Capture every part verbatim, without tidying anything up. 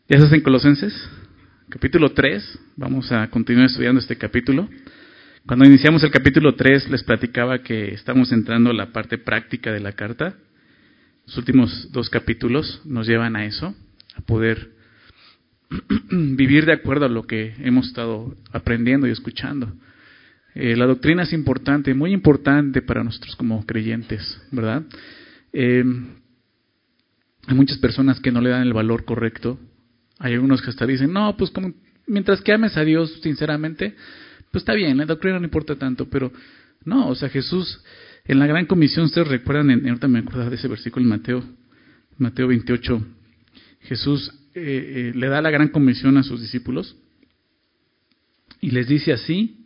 ¿Ya estás en Colosenses? Capítulo tres. Vamos a continuar estudiando este capítulo. Cuando iniciamos el capítulo tres les platicaba que estamos entrando a la parte práctica de la carta. Los últimos dos capítulos nos llevan a eso, a poder vivir de acuerdo a lo que hemos estado aprendiendo y escuchando. Eh, la doctrina es importante, muy importante para nosotros como creyentes, ¿verdad? Eh, hay muchas personas que no le dan el valor correcto. Hay algunos que hasta dicen, no, pues como mientras que ames a Dios sinceramente, pues está bien, la doctrina no importa tanto, pero no, o sea, Jesús en la gran comisión, ustedes recuerdan, en, ahorita me acuerdo de ese versículo en Mateo, Mateo veintiocho, Jesús eh, eh, le da la gran comisión a sus discípulos y les dice así,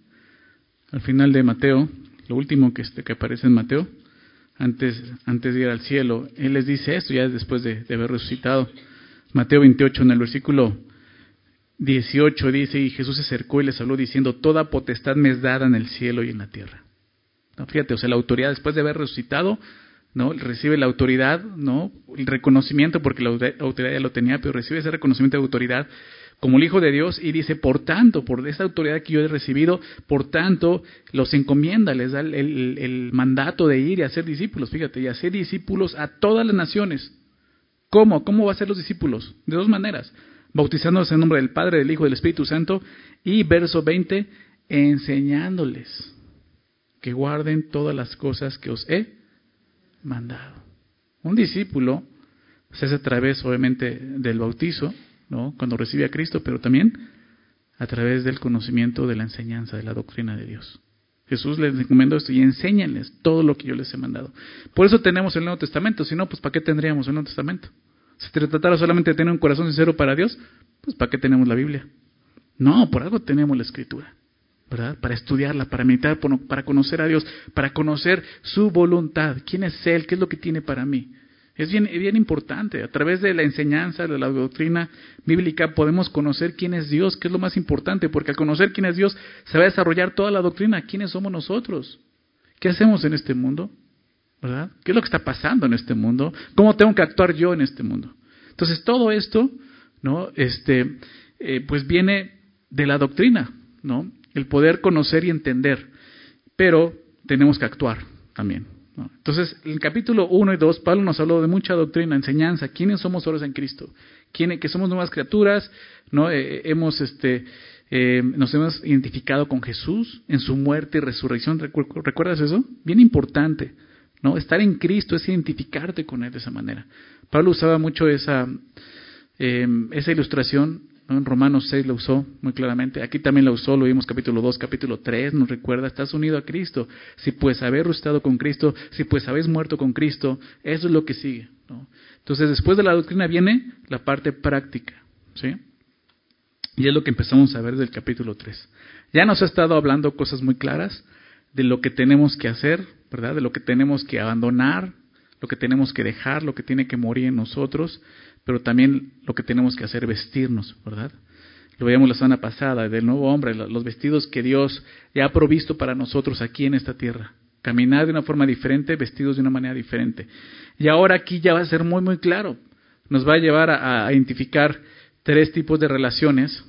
al final de Mateo, lo último que, este, que aparece en Mateo, antes, antes de ir al cielo, Él les dice esto ya después de, de haber resucitado. Mateo veintiocho, en el versículo dieciocho, dice, y Jesús se acercó y les habló diciendo, toda potestad me es dada en el cielo y en la tierra. No, fíjate, o sea, la autoridad después de haber resucitado, ¿no? Recibe la autoridad, ¿no? El reconocimiento, porque la autoridad ya lo tenía, pero recibe ese reconocimiento de autoridad como el Hijo de Dios y dice, por tanto, por esa autoridad que yo he recibido, por tanto, los encomienda, les da el, el, el mandato de ir y hacer discípulos, fíjate, y hacer discípulos a todas las naciones. ¿Cómo? ¿Cómo va a ser los discípulos? De dos maneras, bautizándose en nombre del Padre, del Hijo y del Espíritu Santo, y verso veinte, enseñándoles que guarden todas las cosas que os he mandado. Un discípulo se hace a través, obviamente, del bautizo, ¿no? Cuando recibe a Cristo, pero también a través del conocimiento de la enseñanza, de la doctrina de Dios. Jesús les encomendó esto y enséñenles todo lo que yo les he mandado. Por eso tenemos el Nuevo Testamento, si no, pues ¿para qué tendríamos el Nuevo Testamento? Si se tratara solamente de tener un corazón sincero para Dios, pues ¿para qué tenemos la Biblia? No, por algo tenemos la Escritura, ¿verdad? Para estudiarla, para meditar, para conocer a Dios, para conocer su voluntad. ¿Quién es Él? ¿Qué es lo que tiene para mí? Es bien, bien importante. A través de la enseñanza, de la doctrina bíblica, podemos conocer quién es Dios, que es lo más importante, porque al conocer quién es Dios, se va a desarrollar toda la doctrina. ¿Quiénes somos nosotros? ¿Qué hacemos en este mundo? ¿Verdad? ¿Qué es lo que está pasando en este mundo? ¿Cómo tengo que actuar yo en este mundo? Entonces, todo esto, ¿no? Este, eh, pues viene de la doctrina, ¿no? El poder conocer y entender, pero tenemos que actuar también, ¿no? Entonces, en el capítulo uno y dos, Pablo nos habló de mucha doctrina, enseñanza, quiénes somos ahora en Cristo, quiénes, que somos nuevas criaturas, ¿no? Eh, hemos, este, eh, nos hemos identificado con Jesús en su muerte y resurrección. ¿Recuerdas eso? Bien importante, ¿no? Estar en Cristo es identificarte con Él de esa manera. Pablo usaba mucho esa, eh, esa ilustración, ¿no? En Romanos seis la usó muy claramente. Aquí también la usó, lo vimos capítulo dos, capítulo tres, nos recuerda, estás unido a Cristo. Si pues habéis resucitado con Cristo, si pues habéis muerto con Cristo, eso es lo que sigue, ¿no? Entonces, después de la doctrina viene la parte práctica, ¿sí? Y es lo que empezamos a ver del capítulo tres. Ya nos ha estado hablando cosas muy claras de lo que tenemos que hacer, ¿verdad? De lo que tenemos que abandonar, lo que tenemos que dejar, lo que tiene que morir en nosotros, pero también lo que tenemos que hacer, vestirnos, ¿verdad? Lo veíamos la semana pasada, del nuevo hombre, los vestidos que Dios ya ha provisto para nosotros aquí en esta tierra. Caminar de una forma diferente, vestidos de una manera diferente. Y ahora aquí ya va a ser muy, muy claro. Nos va a llevar a, a identificar tres tipos de relaciones.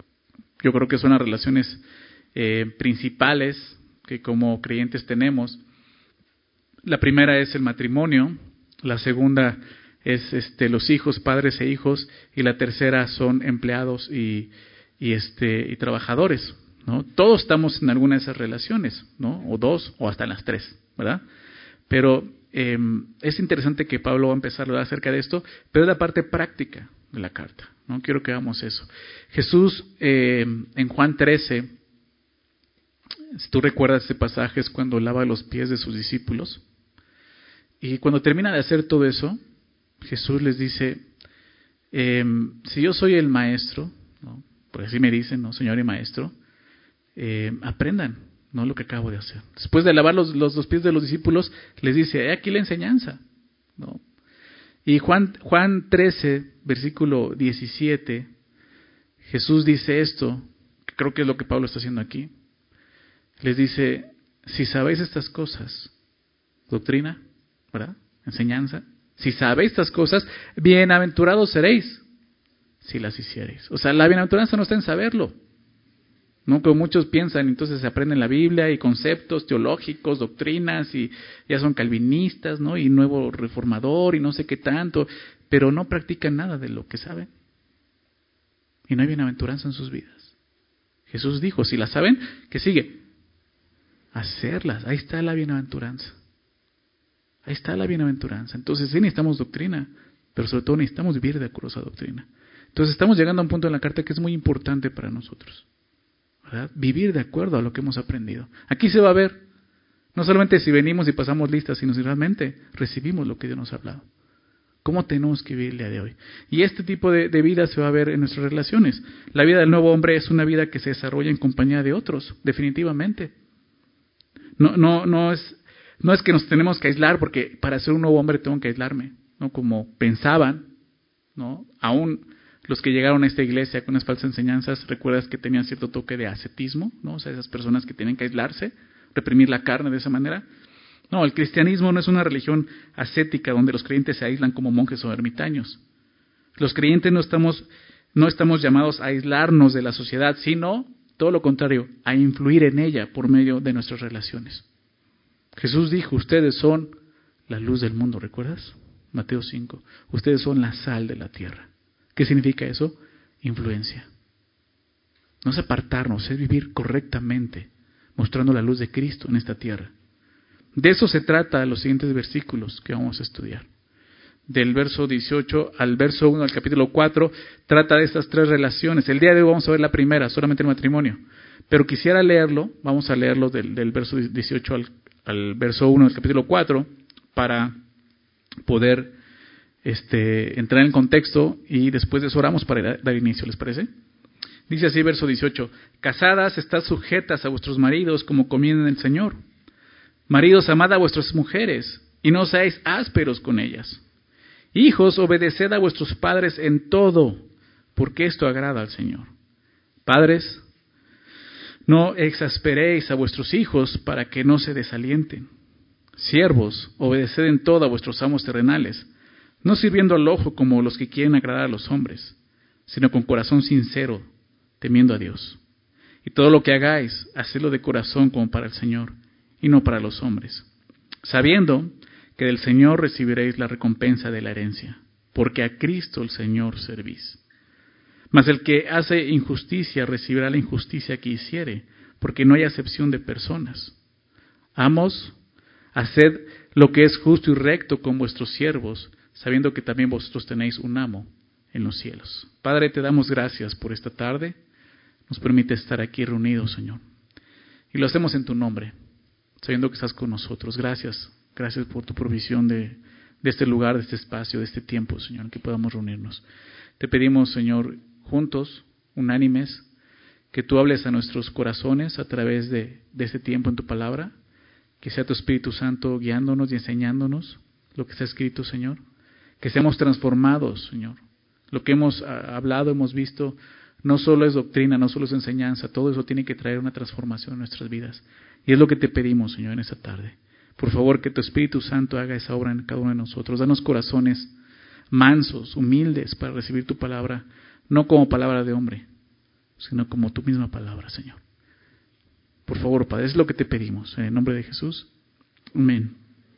Yo creo que son las relaciones eh, principales que como creyentes tenemos. La primera es el matrimonio, la segunda es este, los hijos, padres e hijos, y la tercera son empleados y, y, este, y trabajadores, ¿no? Todos estamos en alguna de esas relaciones, ¿no? O dos, o hasta en las tres, ¿verdad? Pero eh, es interesante que Pablo va a empezar a hablar acerca de esto, pero es la parte práctica de la carta, ¿no? Quiero que hagamos eso. Jesús eh, en Juan trece, si tú recuerdas ese pasaje, es cuando lava los pies de sus discípulos. Y cuando termina de hacer todo eso, Jesús les dice, eh, si yo soy el maestro, ¿no? Porque así me dicen, ¿no? Señor y maestro, eh, aprendan, ¿no? Lo que acabo de hacer. Después de lavar los, los, los pies de los discípulos, les dice, he aquí la enseñanza, ¿no? Y Juan, Juan trece, versículo diecisiete, Jesús dice esto, que creo que es lo que Pablo está haciendo aquí. Les dice, si sabéis estas cosas, doctrina, ¿verdad? Enseñanza. Si sabéis estas cosas, bienaventurados seréis. si las hiciereis. O sea, la bienaventuranza no está en saberlo. No, como muchos piensan, entonces se aprenden la Biblia y conceptos teológicos, doctrinas, y ya son calvinistas, ¿no? Y nuevo reformador y no sé qué tanto, pero no practican nada de lo que saben. Y no hay bienaventuranza en sus vidas. Jesús dijo, si las saben, ¿qué sigue? Hacerlas. Ahí está la bienaventuranza. Ahí está la bienaventuranza. Entonces sí necesitamos doctrina, pero sobre todo necesitamos vivir de acuerdo a esa doctrina. Entonces estamos llegando a un punto en la carta que es muy importante para nosotros. ¿Verdad? Vivir de acuerdo a lo que hemos aprendido. Aquí se va a ver, no solamente si venimos y pasamos listas, sino si realmente recibimos lo que Dios nos ha hablado. ¿Cómo tenemos que vivir el día de hoy? Y este tipo de, de vida se va a ver en nuestras relaciones. La vida del nuevo hombre es una vida que se desarrolla en compañía de otros, definitivamente. No, no, no es, no es que nos tenemos que aislar, porque para ser un nuevo hombre tengo que aislarme, ¿no? Como pensaban, ¿no? Aún los que llegaron a esta iglesia con unas falsas enseñanzas, recuerdas que tenían cierto toque de ascetismo, ¿no? O sea, esas personas que tienen que aislarse, reprimir la carne de esa manera. No, el cristianismo no es una religión ascética donde los creyentes se aíslan como monjes o ermitaños. Los creyentes no estamos, no estamos llamados a aislarnos de la sociedad, sino, todo lo contrario, a influir en ella por medio de nuestras relaciones. Jesús dijo, ustedes son la luz del mundo, ¿recuerdas? Mateo cinco. Ustedes son la sal de la tierra. ¿Qué significa eso? Influencia. No es apartarnos, es vivir correctamente, mostrando la luz de Cristo en esta tierra. De eso se trata los siguientes versículos que vamos a estudiar. Del verso dieciocho al verso uno del capítulo cuatro, trata de estas tres relaciones. El día de hoy vamos a ver la primera, solamente el matrimonio. Pero quisiera leerlo, vamos a leerlo del, del verso dieciocho al, al verso uno del capítulo cuatro, para poder este, entrar en contexto, y después de eso oramos para dar inicio, ¿les parece? Dice así verso dieciocho, casadas, estad sujetas a vuestros maridos como conviene en el Señor. Maridos, amad a vuestras mujeres, y no seáis ásperos con ellas. Hijos, obedeced a vuestros padres en todo, porque esto agrada al Señor. Padres, no exasperéis a vuestros hijos para que no se desalienten. Siervos, obedeced en todo a vuestros amos terrenales, no sirviendo al ojo como los que quieren agradar a los hombres, sino con corazón sincero, temiendo a Dios. Y todo lo que hagáis, hacedlo de corazón como para el Señor, y no para los hombres, sabiendo que del Señor recibiréis la recompensa de la herencia, porque a Cristo el Señor servís. Mas el que hace injusticia recibirá la injusticia que hiciere, porque no hay acepción de personas. Amos, haced lo que es justo y recto con vuestros siervos, sabiendo que también vosotros tenéis un amo en los cielos. Padre, te damos gracias por esta tarde. Nos permite estar aquí reunidos, Señor. Y lo hacemos en tu nombre, sabiendo que estás con nosotros. Gracias, gracias por tu provisión de, de este lugar, de este espacio, de este tiempo, Señor, en que podamos reunirnos. Te pedimos, Señor, juntos, unánimes, que tú hables a nuestros corazones a través de, de este tiempo en tu palabra, que sea tu Espíritu Santo guiándonos y enseñándonos lo que está escrito, Señor, que seamos transformados, Señor. Lo que hemos hablado, hemos visto, no solo es doctrina, no solo es enseñanza, todo eso tiene que traer una transformación en nuestras vidas. Y es lo que te pedimos, Señor, en esta tarde. Por favor, que tu Espíritu Santo haga esa obra en cada uno de nosotros. Danos corazones mansos, humildes, para recibir tu palabra, no como palabra de hombre, sino como tu misma palabra, Señor. Por favor, Padre, es lo que te pedimos. En el nombre de Jesús. Amén.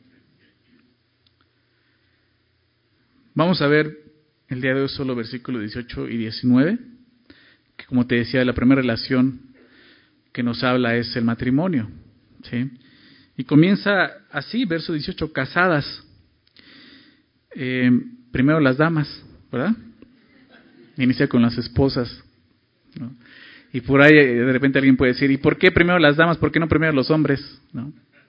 Vamos a ver el día de hoy solo versículos dieciocho y diecinueve, que como te decía, la primera relación que nos habla es el matrimonio, ¿sí? Y comienza así, verso dieciocho, casadas. Eh, primero las damas, ¿verdad? Inicia con las esposas, ¿no? Y por ahí de repente alguien puede decir, ¿y por qué primero las damas? ¿Por qué no primero los hombres? ¿No?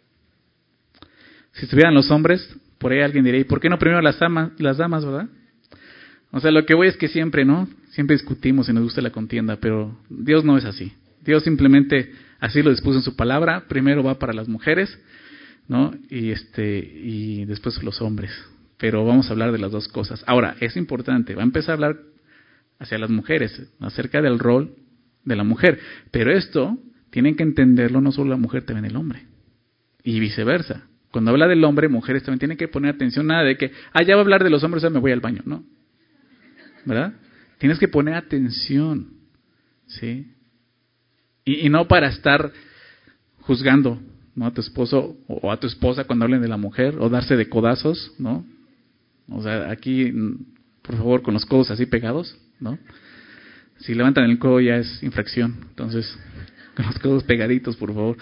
Si estuvieran los hombres, por ahí alguien diría, ¿y por qué no primero las damas, las damas, verdad? O sea, lo que voy es que siempre, ¿no? Siempre discutimos y nos gusta la contienda, pero Dios no es así. Dios simplemente así lo dispuso en su palabra. Primero va para las mujeres, ¿no? Y este y después los hombres. Pero vamos a hablar de las dos cosas. Ahora, es importante, va a empezar a hablar hacia las mujeres, acerca del rol de la mujer. Pero esto, tienen que entenderlo no solo la mujer, también el hombre. Y viceversa. Cuando habla del hombre, mujeres también tienen que poner atención, nada de que, ah, ya va a hablar de los hombres, ya me voy al baño, ¿no? ¿Verdad? Tienes que poner atención, ¿sí? Y, y no para estar juzgando, ¿no? A tu esposo o a tu esposa cuando hablen de la mujer, o darse de codazos, ¿no? O sea, aquí, por favor, con los codos así pegados, ¿no? Si levantan el codo ya es infracción, entonces, con los codos pegaditos, por favor.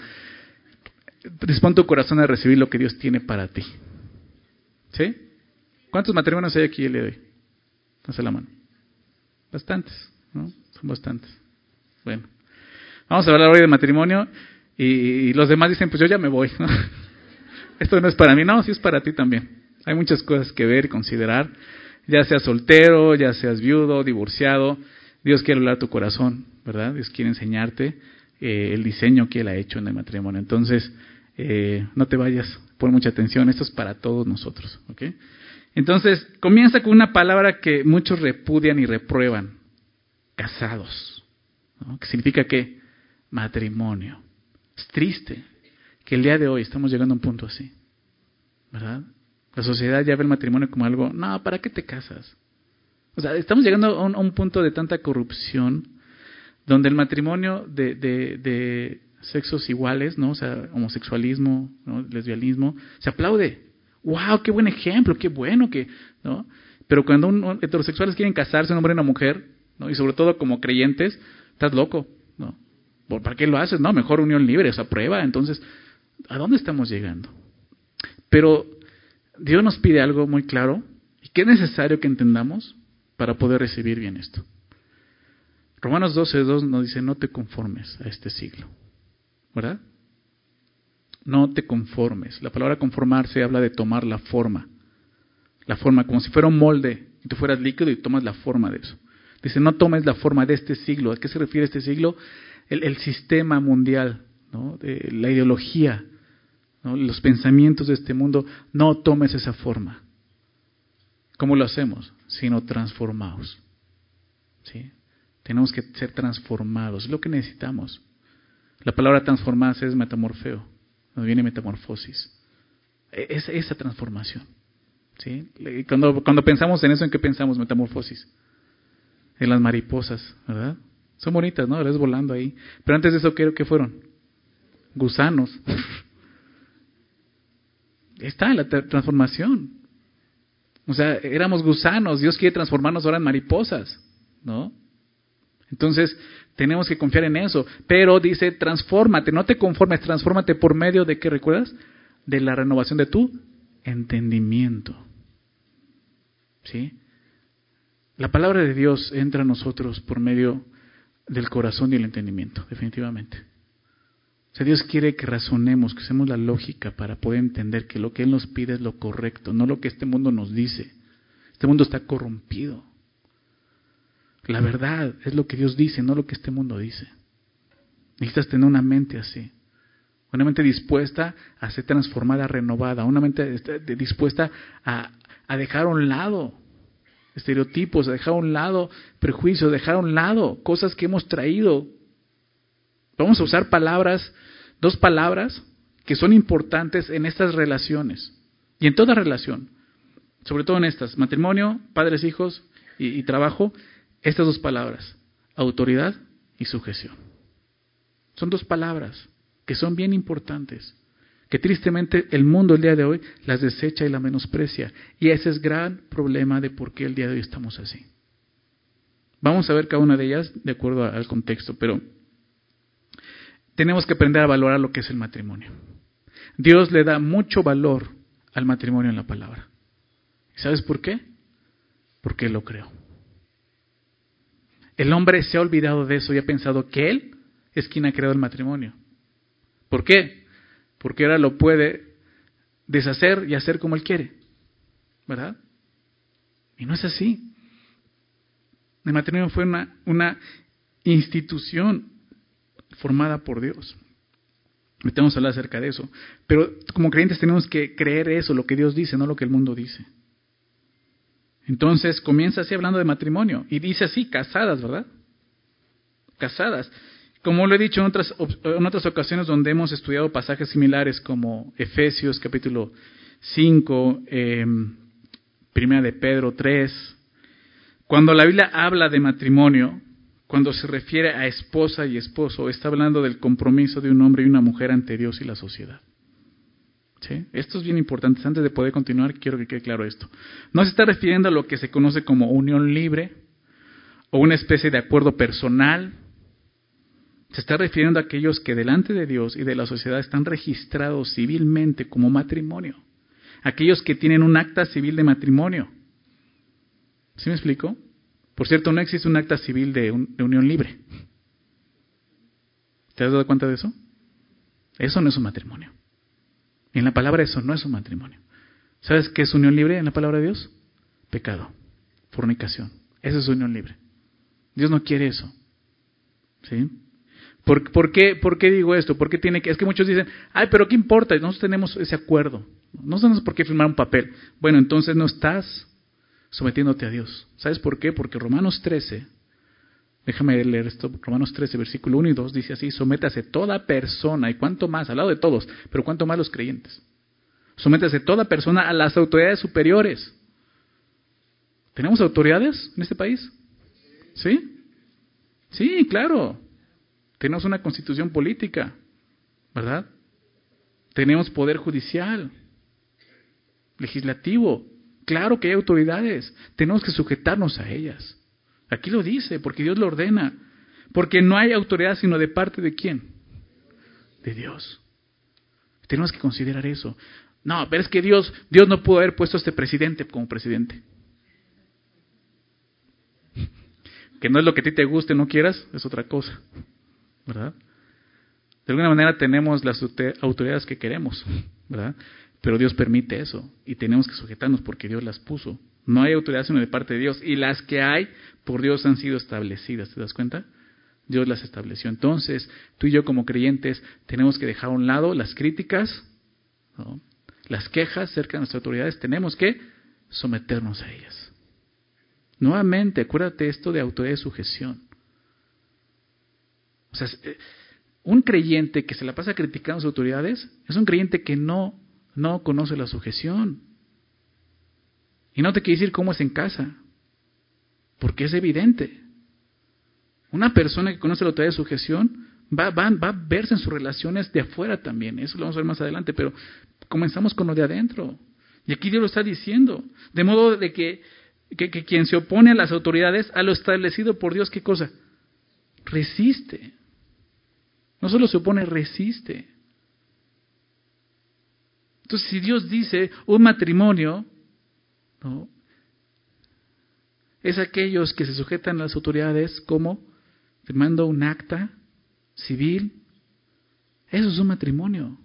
Dispón tu corazón a recibir lo que Dios tiene para ti. ¿Sí? ¿Cuántos matrimonios hay aquí el día de hoy? Hace la mano. Bastantes, ¿no? Son bastantes. Bueno, vamos a hablar hoy de matrimonio y, y los demás dicen, pues yo ya me voy, ¿no? Esto no es para mí, no, sí es para ti también. Hay muchas cosas que ver y considerar, ya seas soltero, ya seas viudo, divorciado. Dios quiere hablar a tu corazón, ¿verdad? Dios quiere enseñarte eh, el diseño que Él ha hecho en el matrimonio. Entonces, eh, no te vayas, pon mucha atención, esto es para todos nosotros, ¿ok? Entonces, comienza con una palabra que muchos repudian y reprueban, casados, ¿no? ¿Qué significa qué? Matrimonio. Es triste que el día de hoy estamos llegando a un punto así, ¿verdad? La sociedad ya ve el matrimonio como algo, no, ¿para qué te casas? O sea, estamos llegando a un, a un punto de tanta corrupción donde el matrimonio de, de, de sexos iguales, ¿no? O sea, homosexualismo, ¿no? Lesbianismo, se aplaude. ¡Wow! ¡Qué buen ejemplo! ¡Qué bueno! Que, ¿no? Pero cuando un, un, heterosexuales quieren casarse, un hombre y una mujer, ¿no? Y sobre todo como creyentes, estás loco, ¿no? ¿Para qué lo haces? No, mejor unión libre, esa prueba. Entonces, ¿a dónde estamos llegando? Pero Dios nos pide algo muy claro y que es necesario que entendamos para poder recibir bien esto. Romanos doce dos nos dice, no te conformes a este siglo, ¿verdad? No te conformes. La palabra conformarse habla de tomar la forma. La forma, como si fuera un molde, y tú fueras líquido y tomas la forma de eso. Dice, no tomes la forma de este siglo. ¿A qué se refiere este siglo? El, el sistema mundial, ¿no? De la ideología, ¿no? Los pensamientos de este mundo. No tomes esa forma. ¿Cómo lo hacemos? Sino transformados. ¿Sí? Tenemos que ser transformados. Es lo que necesitamos. La palabra transformarse es metamorfeo. Nos viene metamorfosis. Es esa transformación. ¿Sí? Cuando, cuando pensamos en eso, ¿en qué pensamos? Metamorfosis. En las mariposas, ¿verdad? Son bonitas, ¿no? Las volando ahí. Pero antes de eso, ¿qué, qué fueron? Gusanos. Está la transformación. O sea, éramos gusanos. Dios quiere transformarnos ahora en mariposas, ¿no? Entonces, tenemos que confiar en eso. Pero dice, transfórmate, no te conformes, transfórmate por medio de, ¿qué recuerdas? De la renovación de tu entendimiento. ¿Sí? La palabra de Dios entra a nosotros por medio del corazón y el entendimiento, definitivamente. O sea, Dios quiere que razonemos, que usemos la lógica para poder entender que lo que Él nos pide es lo correcto, no lo que este mundo nos dice. Este mundo está corrompido. La verdad es lo que Dios dice, no lo que este mundo dice. Necesitas tener una mente así. Una mente dispuesta a ser transformada, renovada. Una mente dispuesta a, a dejar a un lado estereotipos, a dejar a un lado prejuicios, a dejar a un lado cosas que hemos traído. Vamos a usar palabras, dos palabras que son importantes en estas relaciones. Y en toda relación. Sobre todo en estas. Matrimonio, padres, hijos y, y trabajo. Estas dos palabras, autoridad y sujeción. Son dos palabras que son bien importantes, que tristemente el mundo el día de hoy las desecha y las menosprecia. Y ese es gran problema de por qué el día de hoy estamos así. Vamos a ver cada una de ellas de acuerdo al contexto, pero tenemos que aprender a valorar lo que es el matrimonio. Dios le da mucho valor al matrimonio en la palabra. ¿Y sabes por qué? Porque Él lo creó. El hombre se ha olvidado de eso y ha pensado que Él es quien ha creado el matrimonio. ¿Por qué? Porque ahora lo puede deshacer y hacer como Él quiere. ¿Verdad? Y no es así. El matrimonio fue una, una institución formada por Dios. Ahorita vamos a hablar acerca de eso. Pero como creyentes tenemos que creer eso, lo que Dios dice, no lo que el mundo dice. Entonces comienza así hablando de matrimonio. Y dice así, casadas, ¿verdad? Casadas. Como lo he dicho en otras, en otras ocasiones donde hemos estudiado pasajes similares como Efesios capítulo cinco, eh, Primera de Pedro tres. Cuando la Biblia habla de matrimonio, cuando se refiere a esposa y esposo, está hablando del compromiso de un hombre y una mujer ante Dios y la sociedad. ¿Sí? Esto es bien importante. Antes de poder continuar, quiero que quede claro esto. No se está refiriendo a lo que se conoce como unión libre o una especie de acuerdo personal. Se está refiriendo a aquellos que delante de Dios y de la sociedad están registrados civilmente como matrimonio. Aquellos que tienen un acta civil de matrimonio. ¿Sí me explico? Por cierto, no existe un acta civil de, un, de unión libre. ¿Te has dado cuenta de eso? Eso no es un matrimonio. Y en la palabra eso no es un matrimonio. ¿Sabes qué es unión libre en la palabra de Dios? Pecado, fornicación. Eso es unión libre. Dios no quiere eso. ¿Sí? ¿Por, por, qué, ¿Por qué digo esto? Porque tiene que, es que muchos dicen, ay, pero ¿qué importa? Nosotros tenemos ese acuerdo. No tenemos por qué firmar un papel. Bueno, entonces no estás sometiéndote a Dios. ¿Sabes por qué? Porque Romanos trece, déjame leer esto, Romanos trece, versículo uno y dos, dice así, sométase toda persona, y cuánto más, al lado de todos, pero cuánto más los creyentes. Sométase toda persona a las autoridades superiores. ¿Tenemos autoridades en este país? ¿Sí? Sí, claro. Tenemos una constitución política, ¿verdad? Tenemos poder judicial, legislativo. Claro que hay autoridades. Tenemos que sujetarnos a ellas. Aquí lo dice, porque Dios lo ordena. Porque no hay autoridad sino de parte de ¿quién? De Dios. Tenemos que considerar eso. No, pero es que Dios, Dios no pudo haber puesto a este presidente como presidente. Que no es lo que a ti te guste, no quieras, es otra cosa. ¿Verdad? De alguna manera tenemos las autoridades que queremos, ¿verdad? Pero Dios permite eso y tenemos que sujetarnos porque Dios las puso. No hay autoridad sino de parte de Dios y las que hay por Dios han sido establecidas. ¿Te das cuenta? Dios las estableció. Entonces, tú y yo como creyentes tenemos que dejar a un lado las críticas, ¿no? Las quejas cerca de nuestras autoridades. Tenemos que someternos a ellas. Nuevamente, acuérdate esto de autoridad y sujeción. O sea, un creyente que se la pasa criticando a sus autoridades es un creyente que no No conoce la sujeción. Y no te quiere decir cómo es en casa, porque es evidente. Una persona que conoce la autoridad de sujeción va, va, va a verse en sus relaciones de afuera también. Eso lo vamos a ver más adelante, pero comenzamos con lo de adentro. Y aquí Dios lo está diciendo. De modo de que, que, que quien se opone a las autoridades, a lo establecido por Dios, ¿qué cosa? Resiste. No solo se opone, resiste. Entonces, si Dios dice un matrimonio, ¿no?, es aquellos que se sujetan a las autoridades como firmando un acta civil. Eso es un matrimonio.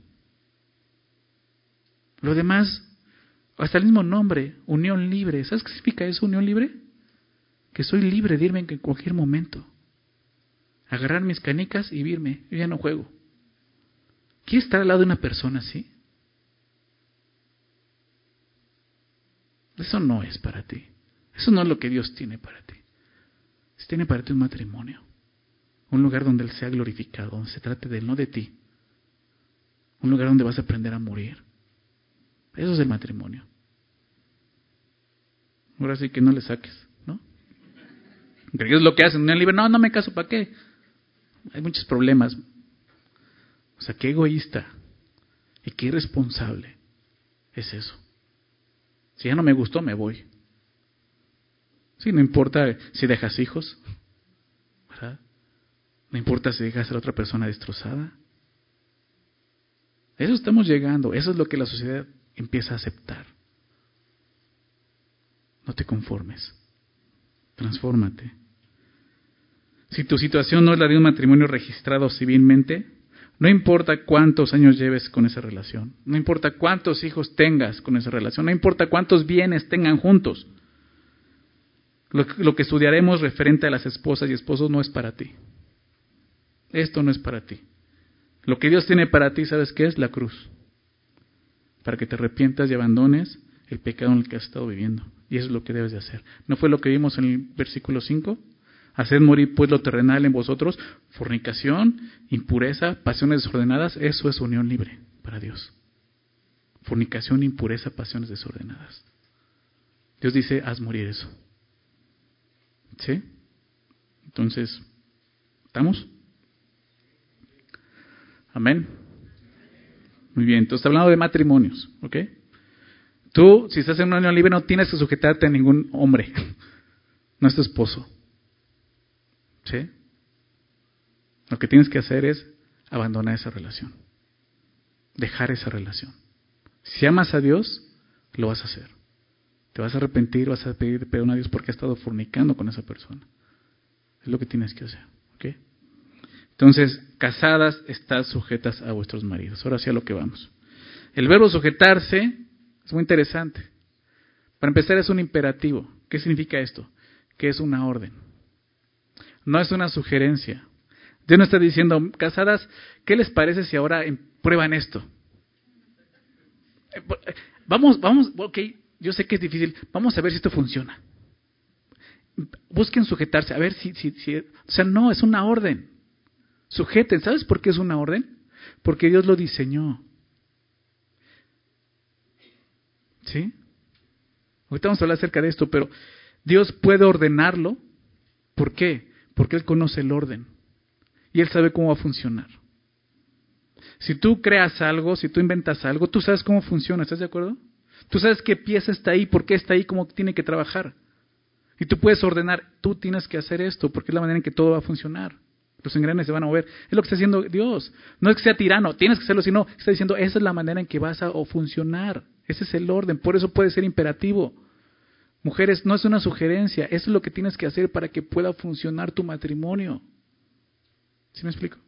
Lo demás, hasta el mismo nombre, unión libre. ¿Sabes qué significa eso, unión libre? Que soy libre de irme en cualquier momento. Agarrar mis canicas y irme. Yo ya no juego. ¿Quieres estar al lado de una persona así? Eso no es para ti. Eso no es lo que Dios tiene para ti. Dios tiene para ti un matrimonio. Un lugar donde Él sea glorificado, donde se trate de Él, no de ti. Un lugar donde vas a aprender a morir. Eso es el matrimonio. Ahora sí que no le saques, ¿no? Porque es lo que hacen. Un libre, no, no me caso, ¿para qué? Hay muchos problemas. O sea, qué egoísta y qué irresponsable es eso. Si ya no me gustó, me voy. Sí, no importa si dejas hijos, ¿verdad? No importa si dejas a la otra persona destrozada. Eso estamos llegando. Eso es lo que la sociedad empieza a aceptar. No te conformes. Transfórmate. Si tu situación no es la de un matrimonio registrado civilmente, no importa cuántos años lleves con esa relación, no importa cuántos hijos tengas con esa relación, no importa cuántos bienes tengan juntos. Lo, lo que estudiaremos referente a las esposas y esposos no es para ti. Esto no es para ti. Lo que Dios tiene para ti, ¿sabes qué es? La cruz. Para que te arrepientas y abandones el pecado en el que has estado viviendo. Y eso es lo que debes de hacer. ¿No fue lo que vimos en el versículo cinco? Haced morir pues lo terrenal en vosotros, fornicación, impureza, pasiones desordenadas. Eso es unión libre para Dios. Fornicación, impureza, pasiones desordenadas. Dios dice, haz morir eso. ¿Sí? Entonces, ¿estamos? Amén. Muy bien, entonces hablando de matrimonios, ¿ok? Tú, si estás en una unión libre, no tienes que sujetarte a ningún hombre. No es tu esposo. ¿Sí? Lo que tienes que hacer es abandonar esa relación. Dejar esa relación. Si amas a Dios, lo vas a hacer. Te vas a arrepentir, vas a pedir perdón a Dios porque has estado fornicando con esa persona. Es lo que tienes que hacer. ¿Ok? Entonces, casadas, estad sujetas a vuestros maridos. Ahora sí a lo que vamos. El verbo sujetarse es muy interesante. Para empezar, es un imperativo. ¿Qué significa esto? Que es una orden. No es una sugerencia. Dios no está diciendo, casadas, ¿qué les parece si ahora prueban esto? Vamos, vamos, ok, yo sé que es difícil, vamos a ver si esto funciona. Busquen sujetarse, a ver si, si, si, o sea, no, es una orden. Sujeten, ¿sabes por qué es una orden? Porque Dios lo diseñó. ¿Sí? Ahorita vamos a hablar acerca de esto, pero Dios puede ordenarlo. ¿Por qué? Porque Él conoce el orden. Y Él sabe cómo va a funcionar. Si tú creas algo, si tú inventas algo, tú sabes cómo funciona, ¿estás de acuerdo? Tú sabes qué pieza está ahí, por qué está ahí, cómo tiene que trabajar. Y tú puedes ordenar, tú tienes que hacer esto, porque es la manera en que todo va a funcionar. Los engranes se van a mover. Es lo que está haciendo Dios. No es que sea tirano, tienes que hacerlo, sino que está diciendo, esa es la manera en que vas a funcionar. Ese es el orden, por eso puede ser imperativo. Mujeres, no es una sugerencia, eso es lo que tienes que hacer para que pueda funcionar tu matrimonio. ¿Sí me explico?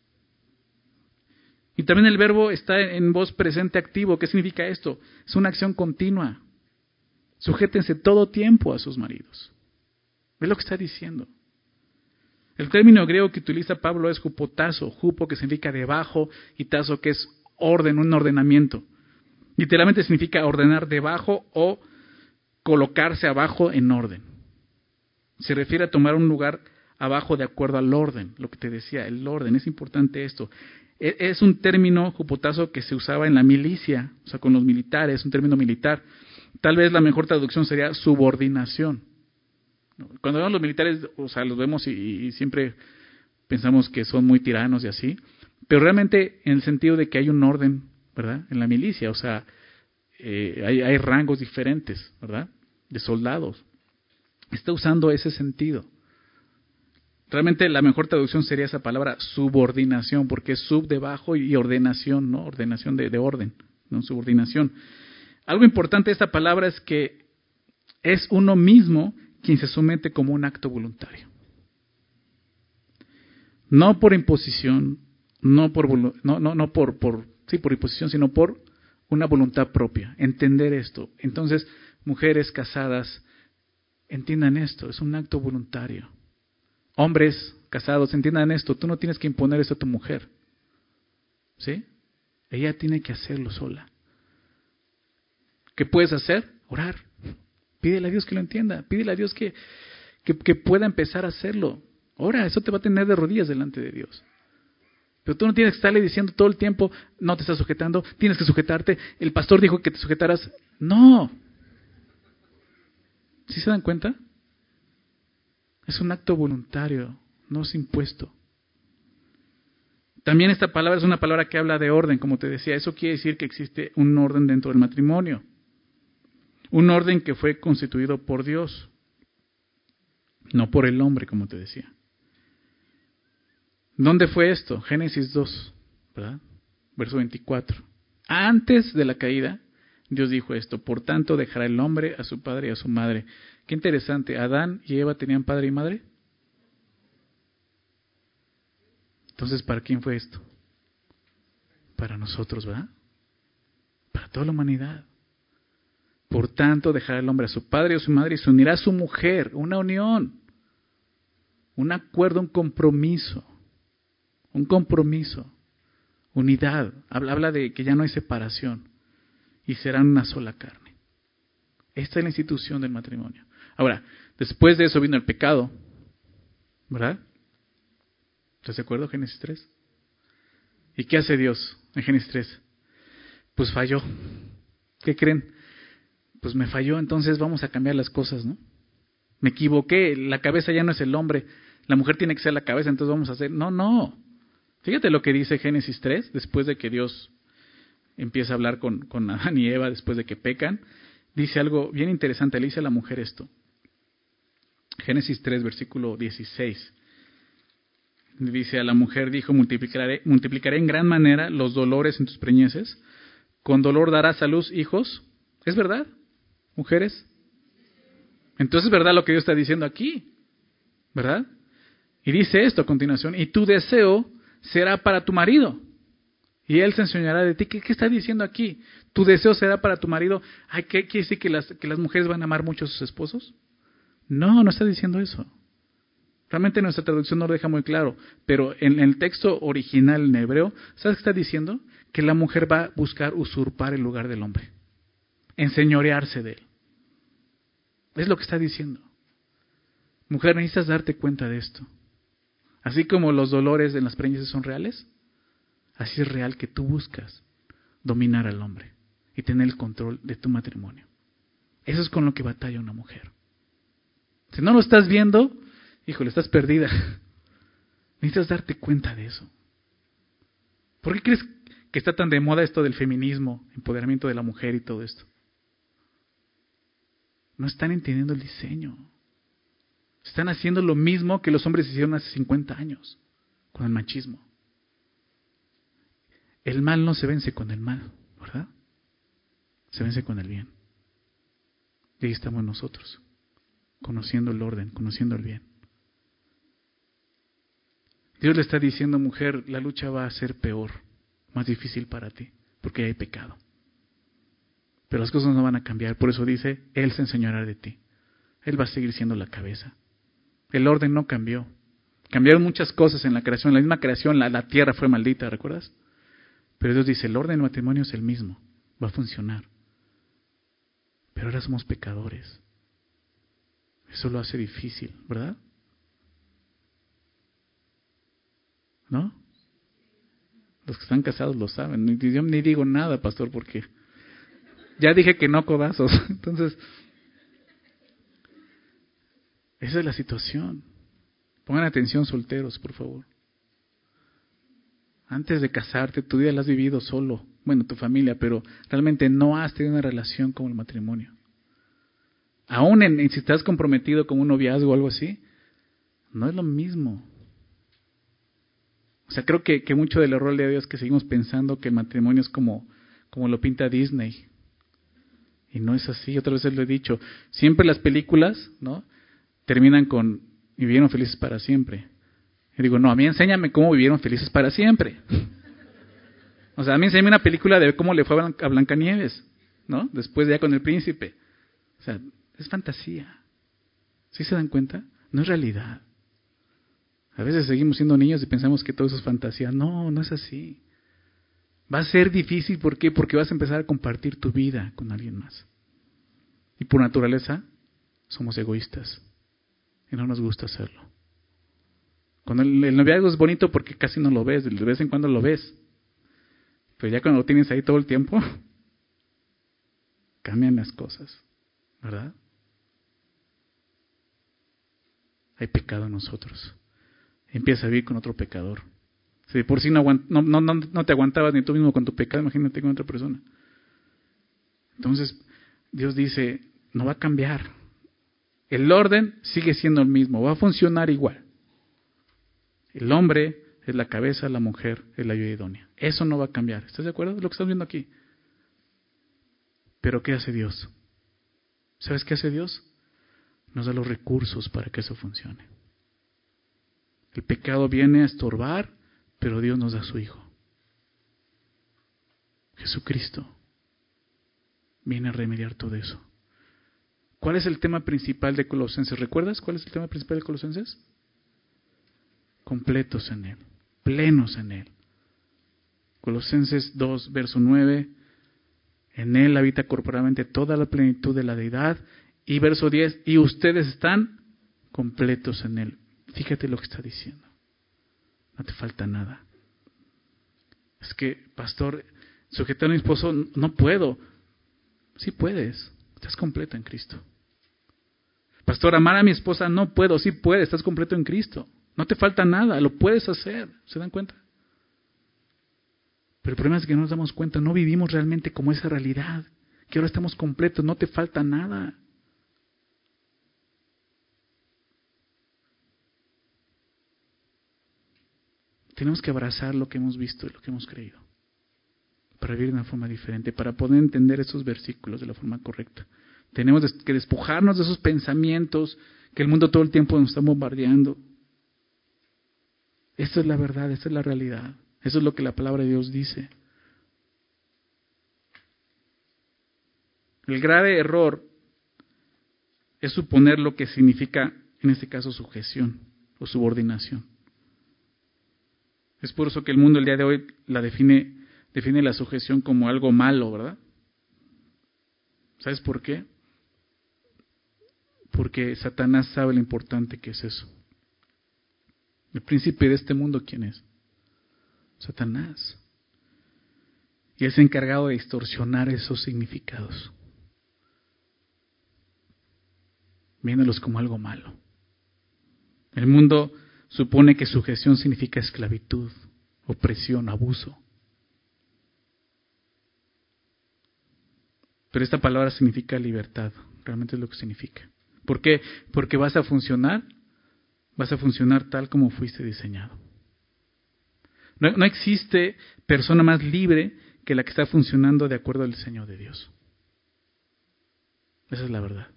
Y también el verbo está en voz presente activo. ¿Qué significa esto? Es una acción continua. Sujétense todo tiempo a sus maridos. ¿Ves lo que está diciendo? El término griego que utiliza Pablo es jupotazo, jupo que significa debajo y tazo que es orden, un ordenamiento. Literalmente significa ordenar debajo o colocarse abajo en orden. Se refiere a tomar un lugar abajo de acuerdo al orden, lo que te decía, el orden, es importante esto. Es un término, jupotazo, que se usaba en la milicia, o sea, con los militares, un término militar. Tal vez la mejor traducción sería subordinación. Cuando vemos los militares, o sea, los vemos y, y siempre pensamos que son muy tiranos y así, pero realmente en el sentido de que hay un orden, ¿verdad? En la milicia, o sea, eh, hay, hay rangos diferentes, ¿verdad? De soldados. Está usando ese sentido. Realmente la mejor traducción sería esa palabra subordinación, porque es sub debajo y ordenación, ¿no? Ordenación de, de orden, no subordinación. Algo importante de esta palabra es que es uno mismo quien se somete como un acto voluntario. No por imposición, no por no, no, no por, por sí, por imposición, sino por una voluntad propia. Entender esto. Entonces, mujeres casadas, entiendan esto, es un acto voluntario. Hombres casados, entiendan esto, tú no tienes que imponer esto a tu mujer. ¿Sí? Ella tiene que hacerlo sola. ¿Qué puedes hacer? Orar. Pídele a Dios que lo entienda. Pídele a Dios que, que, que pueda empezar a hacerlo. Ora, eso te va a tener de rodillas delante de Dios. Pero tú no tienes que estarle diciendo todo el tiempo, no te estás sujetando, tienes que sujetarte. El pastor dijo que te sujetaras. No. ¿Sí se dan cuenta? Es un acto voluntario, no es impuesto. También esta palabra es una palabra que habla de orden, como te decía. Eso quiere decir que existe un orden dentro del matrimonio. Un orden que fue constituido por Dios, no por el hombre, como te decía. ¿Dónde fue esto? Génesis dos, ¿verdad? Verso veinticuatro. Antes de la caída, Dios dijo esto: por tanto dejará el hombre a su padre y a su madre. Qué interesante, ¿Adán y Eva tenían padre y madre? Entonces, ¿para quién fue esto? Para nosotros, ¿verdad? Para toda la humanidad. Por tanto, dejará el hombre a su padre y a su madre y se unirá a su mujer, una unión, un acuerdo, un compromiso, un compromiso, unidad. Habla, habla de que ya no hay separación y serán una sola carne. Esta es la institución del matrimonio. Ahora, después de eso vino el pecado, ¿verdad? ¿Estás de acuerdo, Génesis tres? ¿Y qué hace Dios en Génesis tres? Pues falló. ¿Qué creen? Pues me falló, entonces vamos a cambiar las cosas, ¿no? Me equivoqué, la cabeza ya no es el hombre, la mujer tiene que ser la cabeza, entonces vamos a hacer... No, no. Fíjate lo que dice Génesis tres, después de que Dios empieza a hablar con, con Adán y Eva, después de que pecan. Dice algo bien interesante, le dice a la mujer esto. Génesis tres, versículo dieciséis. Dice a la mujer, dijo, multiplicaré, multiplicaré en gran manera los dolores en tus preñeces, con dolor darás a luz hijos. ¿Es verdad, mujeres? Entonces es verdad lo que Dios está diciendo aquí, ¿verdad? Y dice esto a continuación, y tu deseo será para tu marido, y él se enseñará de ti. ¿Qué, qué está diciendo aquí? Tu deseo será para tu marido. Ay, ¿qué quiere decir que las, que las mujeres van a amar mucho a sus esposos? No, no está diciendo eso. Realmente nuestra traducción no lo deja muy claro, pero en el texto original en hebreo, ¿sabes qué está diciendo? Que la mujer va a buscar usurpar el lugar del hombre, enseñorearse de él. Es lo que está diciendo. Mujer, necesitas darte cuenta de esto. Así como los dolores en las preñeces son reales, así es real que tú buscas dominar al hombre y tener el control de tu matrimonio. Eso es con lo que batalla una mujer. Si no lo estás viendo, híjole, estás perdida. Necesitas darte cuenta de eso. ¿Por qué crees que está tan de moda esto del feminismo, empoderamiento de la mujer y todo esto? No están entendiendo el diseño. Están haciendo lo mismo que los hombres hicieron hace cincuenta años, con el machismo. El mal no se vence con el mal, ¿verdad? Se vence con el bien. Y ahí estamos nosotros, conociendo el orden, conociendo el bien. Dios le está diciendo, mujer, la lucha va a ser peor, más difícil para ti, porque hay pecado. Pero las cosas no van a cambiar, por eso dice, Él se enseñará de ti. Él va a seguir siendo la cabeza. El orden no cambió. Cambiaron muchas cosas en la creación. La misma creación, la, la tierra fue maldita, ¿recuerdas? Pero Dios dice, el orden del matrimonio es el mismo, va a funcionar. Pero ahora somos pecadores. Eso lo hace difícil, ¿verdad? ¿No? Los que están casados lo saben. Ni, yo ni digo nada, pastor, porque ya dije que no codazos. Entonces, esa es la situación. Pongan atención, solteros, por favor. Antes de casarte, tu vida la has vivido solo. Bueno, tu familia, pero realmente no has tenido una relación como el matrimonio. Aún en, en si estás comprometido con un noviazgo o algo así, no es lo mismo. O sea, creo que, que mucho del error de Dios es que seguimos pensando que el matrimonio es como, como lo pinta Disney. Y no es así, otras veces lo he dicho. Siempre las películas, ¿no?, terminan con y vivieron felices para siempre. Y digo, no, a mí enséñame cómo vivieron felices para siempre. O sea, a mí enséñame una película de cómo le fue a Blancanieves, ¿no? Después ya con el príncipe. O sea, es fantasía. ¿Sí se dan cuenta? No es realidad. A veces seguimos siendo niños y pensamos que todo eso es fantasía. No, no es así. Va a ser difícil, ¿por qué? Porque vas a empezar a compartir tu vida con alguien más. Y por naturaleza, somos egoístas. Y no nos gusta hacerlo. Cuando el, el noviazgo es bonito porque casi no lo ves, de vez en cuando lo ves. Pero ya cuando lo tienes ahí todo el tiempo, cambian las cosas, ¿verdad? Hay pecado en nosotros. Empieza a vivir con otro pecador. Si de por sí no, aguant- no, no, no, no te aguantabas ni tú mismo con tu pecado, imagínate con otra persona. Entonces, Dios dice, no va a cambiar. El orden sigue siendo el mismo, va a funcionar igual. El hombre es la cabeza, la mujer es la ayuda idónea. Eso no va a cambiar. ¿Estás de acuerdo? Es lo que estás viendo aquí. Pero ¿qué hace Dios? ¿Sabes qué hace Dios? Nos da los recursos para que eso funcione. El pecado viene a estorbar, pero Dios nos da a su Hijo. Jesucristo viene a remediar todo eso. ¿Cuál es el tema principal de Colosenses? ¿Recuerdas cuál es el tema principal de Colosenses? Completos en Él, plenos en Él. Colosenses dos, verso nueve. En Él habita corporalmente toda la plenitud de la deidad. Y verso diez, y ustedes están completos en Él. Fíjate lo que está diciendo. No te falta nada. Es que, pastor, sujetar a mi esposo, no puedo. Sí puedes. Estás completo en Cristo. Pastor, amar a mi esposa no puedo. Sí puedes, estás completo en Cristo. No te falta nada, lo puedes hacer. ¿Se dan cuenta? Pero el problema es que no nos damos cuenta, no vivimos realmente como esa realidad. Que ahora estamos completos, no te falta nada. Tenemos que abrazar lo que hemos visto y lo que hemos creído. Para vivir de una forma diferente, para poder entender esos versículos de la forma correcta. Tenemos que despojarnos de esos pensamientos que el mundo todo el tiempo nos está bombardeando. Esta es la verdad, esta es la realidad. Eso es lo que la palabra de Dios dice. El grave error es suponer lo que significa, en este caso, sujeción o subordinación. Es por eso que el mundo el día de hoy la define, define la sujeción como algo malo, ¿verdad? ¿Sabes por qué? Porque Satanás sabe lo importante que es eso. El príncipe de este mundo, ¿quién es? Satanás. Y es encargado de distorsionar esos significados, viéndolos como algo malo. El mundo supone que sujeción significa esclavitud, opresión, abuso. Pero esta palabra significa libertad, realmente es lo que significa. ¿Por qué? Porque vas a funcionar, vas a funcionar tal como fuiste diseñado. No, no existe persona más libre que la que está funcionando de acuerdo al diseño de Dios. Esa es la verdad.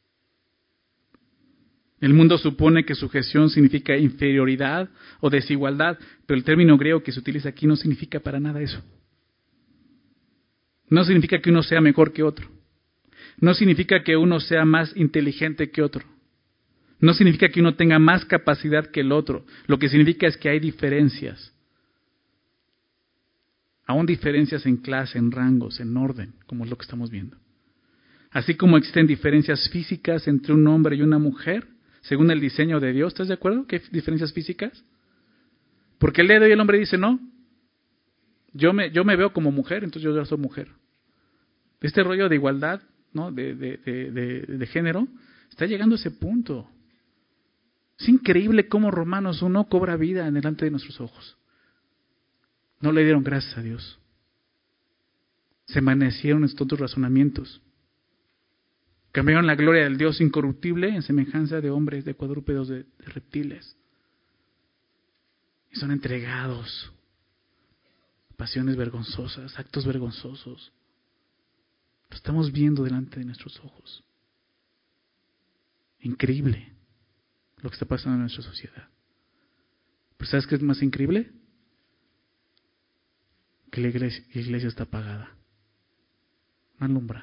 El mundo supone que sujeción significa inferioridad o desigualdad, pero el término griego que se utiliza aquí no significa para nada eso. No significa que uno sea mejor que otro. No significa que uno sea más inteligente que otro. No significa que uno tenga más capacidad que el otro. Lo que significa es que hay diferencias. Aún diferencias en clase, en rangos, en orden, como es lo que estamos viendo. Así como existen diferencias físicas entre un hombre y una mujer, según el diseño de Dios, ¿estás de acuerdo? ¿Qué diferencias físicas? Porque el día de hoy el hombre dice, no, yo me, yo me veo como mujer, entonces yo ya soy mujer. Este rollo de igualdad, ¿no? de, de, de, de, de género, está llegando a ese punto. Es increíble cómo Romanos uno cobra vida delante de nuestros ojos. No le dieron gracias a Dios. Se envanecieron en tontos razonamientos. Cambiaron la gloria del Dios incorruptible en semejanza de hombres, de cuadrúpedos, de, de reptiles. Y son entregados a pasiones vergonzosas, actos vergonzosos. Lo estamos viendo delante de nuestros ojos. Increíble lo que está pasando en nuestra sociedad. ¿Pero sabes qué es más increíble? Que la iglesia, la iglesia está apagada. No alumbra.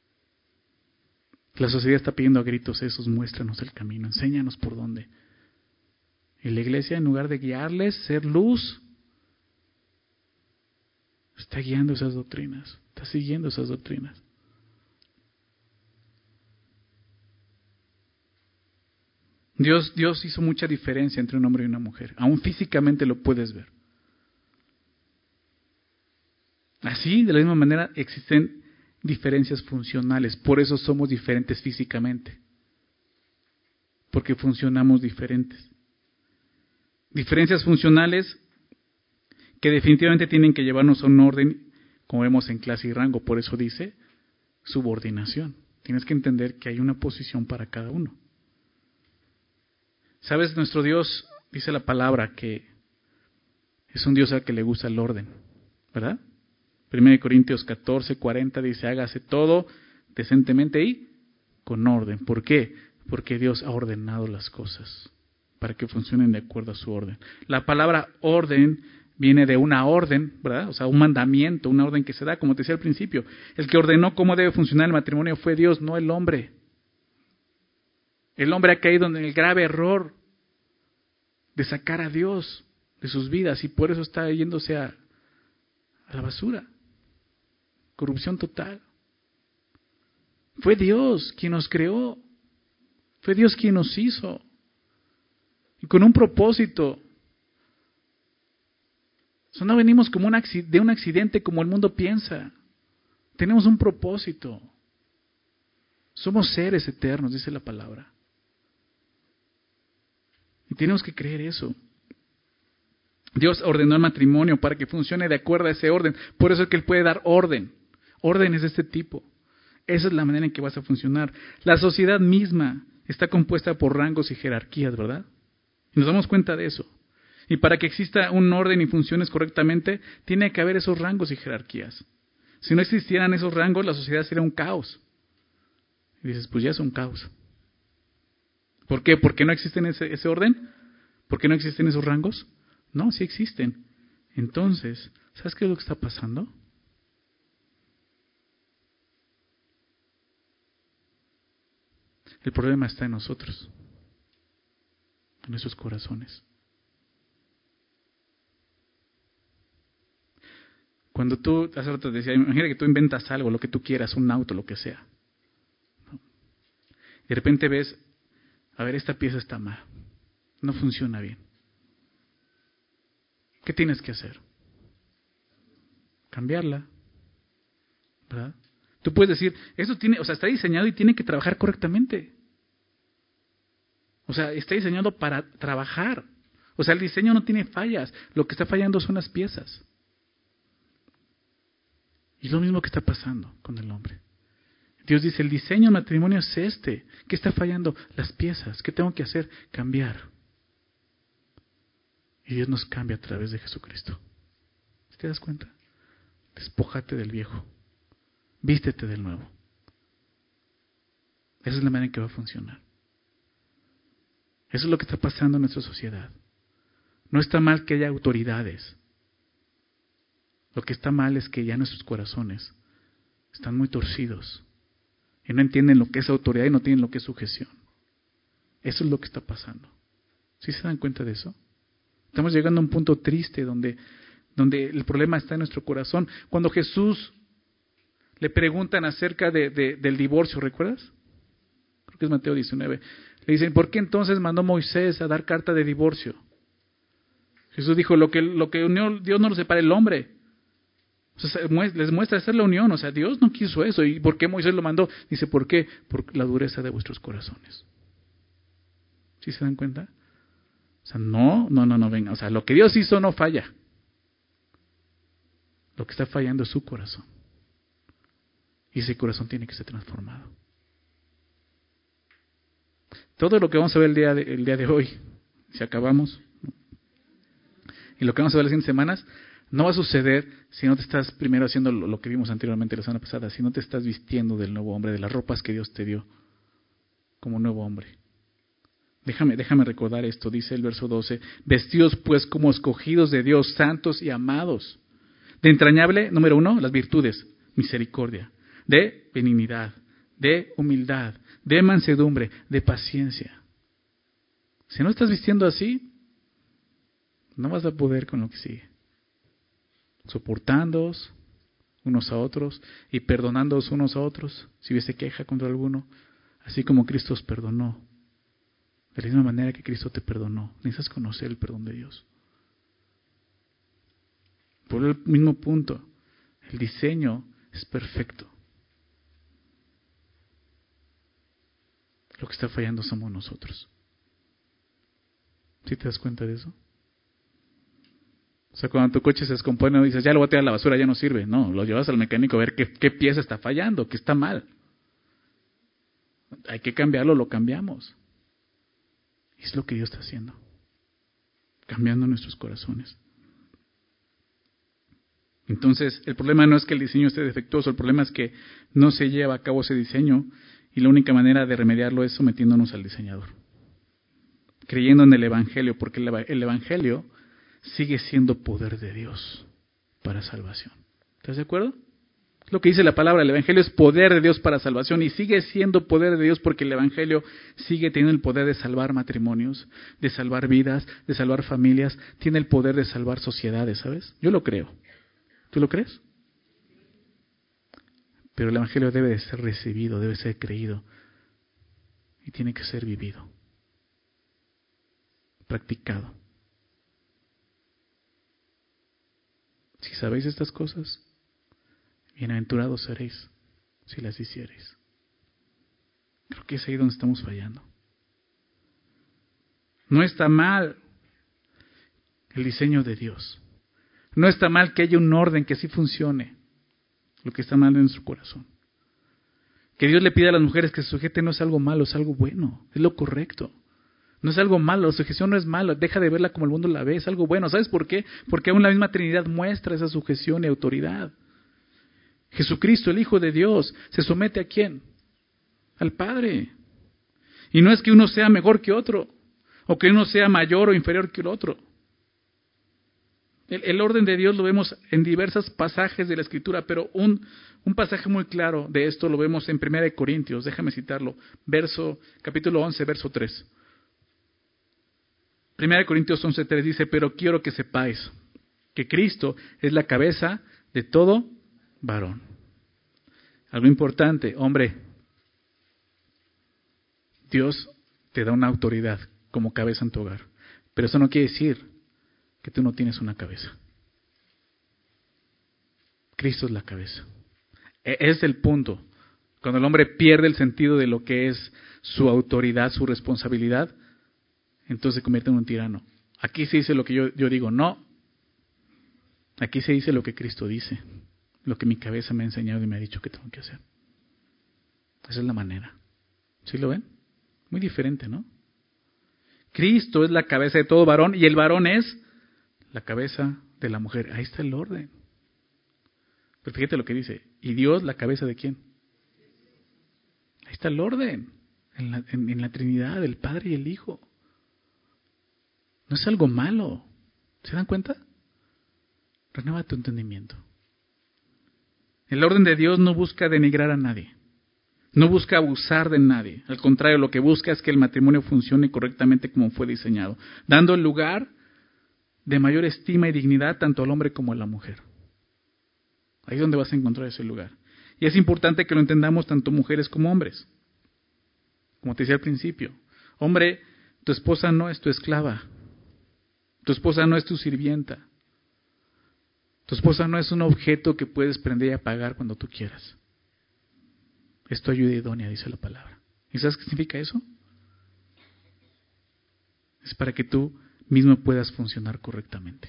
La sociedad está pidiendo a gritos esos, muéstranos el camino, enséñanos por dónde. Y la iglesia, en lugar de guiarles, ser luz, está guiando esas doctrinas, está siguiendo esas doctrinas. Dios, Dios hizo mucha diferencia entre un hombre y una mujer. Aún físicamente lo puedes ver. Así, de la misma manera, existen diferencias funcionales. Por eso somos diferentes físicamente. Porque funcionamos diferentes. Diferencias funcionales que definitivamente tienen que llevarnos a un orden, como vemos en clase y rango. Por eso dice subordinación. Tienes que entender que hay una posición para cada uno. ¿Sabes? Nuestro Dios, dice la palabra, que es un Dios al que le gusta el orden, ¿verdad? primera de Corintios catorce, cuarenta dice, hágase todo decentemente y con orden. ¿Por qué? Porque Dios ha ordenado las cosas para que funcionen de acuerdo a su orden. La palabra orden viene de una orden, ¿verdad? O sea, un mandamiento, una orden que se da, como te decía al principio. El que ordenó cómo debe funcionar el matrimonio fue Dios, no el hombre. El hombre ha caído en el grave error de sacar a Dios de sus vidas y por eso está yéndose a, a la basura. Corrupción total. Fue Dios quien nos creó. Fue Dios quien nos hizo. Y con un propósito. O sea, no venimos como un accidente, de un accidente como el mundo piensa. Tenemos un propósito. Somos seres eternos, dice la palabra. Y tenemos que creer eso. Dios ordenó el matrimonio para que funcione de acuerdo a ese orden. Por eso es que Él puede dar orden. Órdenes de este tipo. Esa es la manera en que vas a funcionar. La sociedad misma está compuesta por rangos y jerarquías, ¿verdad? Y nos damos cuenta de eso. Y para que exista un orden y funciones correctamente, tiene que haber esos rangos y jerarquías. Si no existieran esos rangos, la sociedad sería un caos. Y dices, pues ya es un caos. ¿Por qué? ¿Por qué no existen ese, ese orden? ¿Por qué no existen esos rangos? No, sí existen. Entonces, ¿sabes qué es lo que está pasando? El problema está en nosotros, en nuestros corazones. Cuando tú, hace rato te decía, imagina que tú inventas algo, lo que tú quieras, un auto, lo que sea. Y de repente ves, a ver, esta pieza está mal, no funciona bien. ¿Qué tienes que hacer? Cambiarla, ¿verdad? Tú puedes decir, eso tiene, o sea, está diseñado y tiene que trabajar correctamente. O sea, está diseñado para trabajar. O sea, el diseño no tiene fallas. Lo que está fallando son las piezas. Y es lo mismo que está pasando con el hombre. Dios dice, el diseño del matrimonio es este. ¿Qué está fallando? Las piezas. ¿Qué tengo que hacer? Cambiar. Y Dios nos cambia a través de Jesucristo. ¿Te das cuenta? Despójate del viejo. Vístete del nuevo. Esa es la manera en que va a funcionar. Eso es lo que está pasando en nuestra sociedad. No está mal que haya autoridades. Lo que está mal es que ya nuestros corazones están muy torcidos y no entienden lo que es autoridad y no tienen lo que es sujeción. Eso es lo que está pasando. ¿Sí se dan cuenta de eso? Estamos llegando a un punto triste donde, donde el problema está en nuestro corazón. Cuando Jesús le preguntan acerca de, de, del divorcio, ¿recuerdas? Creo que es Mateo diecinueve. Le dicen, ¿por qué entonces mandó Moisés a dar carta de divorcio? Jesús dijo, lo que, lo que unió Dios no lo separa el hombre. O sea, les muestra hacer la unión. O sea, Dios no quiso eso. ¿Y por qué Moisés lo mandó? Dice, ¿por qué? Por la dureza de vuestros corazones. ¿Sí se dan cuenta? O sea, no, no, no, no, venga. O sea, lo que Dios hizo no falla. Lo que está fallando es su corazón. Y ese corazón tiene que ser transformado. Todo lo que vamos a ver el día de, el día de hoy, si acabamos, y lo que vamos a ver las siguientes semanas, no va a suceder si no te estás primero haciendo lo, lo que vimos anteriormente la semana pasada, si no te estás vistiendo del nuevo hombre, de las ropas que Dios te dio como nuevo hombre. Déjame, déjame recordar esto, dice el verso doce, vestidos pues como escogidos de Dios, santos y amados. De entrañable, número uno, las virtudes, misericordia, de benignidad, de humildad, de mansedumbre, de paciencia. Si no estás vistiendo así, no vas a poder con lo que sigue. Soportándoos unos a otros y perdonándoos unos a otros, si hubiese queja contra alguno, así como Cristo os perdonó. De la misma manera que Cristo te perdonó. Necesitas conocer el perdón de Dios. Por el mismo punto, el diseño es perfecto. Lo que está fallando somos nosotros. ¿Sí te das cuenta de eso? O sea, cuando tu coche se descompone, dices, ya lo voy a tirar a la basura, ya no sirve. No, lo llevas al mecánico a ver qué, qué pieza está fallando, qué está mal. Hay que cambiarlo, lo cambiamos. Y es lo que Dios está haciendo. Cambiando nuestros corazones. Entonces, el problema no es que el diseño esté defectuoso, el problema es que no se lleva a cabo ese diseño y la única manera de remediarlo es sometiéndonos al diseñador. Creyendo en el Evangelio, porque el Evangelio sigue siendo poder de Dios para salvación. ¿Estás de acuerdo? Es lo que dice la palabra, el Evangelio es poder de Dios para salvación y sigue siendo poder de Dios porque el Evangelio sigue teniendo el poder de salvar matrimonios, de salvar vidas, de salvar familias, tiene el poder de salvar sociedades, ¿sabes? Yo lo creo. ¿Tú lo crees? Pero el Evangelio debe de ser recibido, debe ser creído y tiene que ser vivido, practicado. Si sabéis estas cosas, bienaventurados seréis si las hiciereis. Creo que es ahí donde estamos fallando. No está mal el diseño de Dios. No está mal que haya un orden que sí funcione. Lo que está mal en nuestro corazón. Que Dios le pida a las mujeres que se sujeten no es algo malo, es algo bueno, es lo correcto. No es algo malo, la sujeción no es malo, deja de verla como el mundo la ve, es algo bueno. ¿Sabes por qué? Porque aún la misma Trinidad muestra esa sujeción y autoridad. Jesucristo, el Hijo de Dios, ¿se somete a quién? Al Padre. Y no es que uno sea mejor que otro, o que uno sea mayor o inferior que el otro. El, el orden de Dios lo vemos en diversos pasajes de la Escritura, pero un, un pasaje muy claro de esto lo vemos en Primera de Corintios, déjame citarlo, verso, capítulo once, verso tres. Primera de Corintios once, tres dice, pero quiero que sepáis que Cristo es la cabeza de todo varón. Algo importante, hombre, Dios te da una autoridad como cabeza en tu hogar, pero eso no quiere decir que tú no tienes una cabeza. Cristo es la cabeza. Es el punto. Cuando el hombre pierde el sentido de lo que es su autoridad, su responsabilidad, entonces se convierte en un tirano. Aquí se dice lo que yo, yo digo, no. Aquí se dice lo que Cristo dice, lo que mi cabeza me ha enseñado y me ha dicho que tengo que hacer. Esa es la manera. ¿Sí lo ven? Muy diferente, ¿no? Cristo es la cabeza de todo varón y el varón es la cabeza de la mujer. Ahí está el orden. Pero fíjate lo que dice. ¿Y Dios la cabeza de quién? Ahí está el orden. En la, en, en la Trinidad, el Padre y el Hijo. No es algo malo. ¿Se dan cuenta? Renueva tu entendimiento. El orden de Dios no busca denigrar a nadie. No busca abusar de nadie. Al contrario, lo que busca es que el matrimonio funcione correctamente como fue diseñado, dando el lugar de mayor estima y dignidad tanto al hombre como a la mujer. Ahí es donde vas a encontrar ese lugar. Y es importante que lo entendamos tanto mujeres como hombres. Como te decía al principio, hombre, tu esposa no es tu esclava. Tu esposa no es tu sirvienta. Tu esposa no es un objeto que puedes prender y apagar cuando tú quieras. Es tu ayuda idónea, dice la palabra. ¿Y sabes qué significa eso? Es para que tú mismo puedas funcionar correctamente.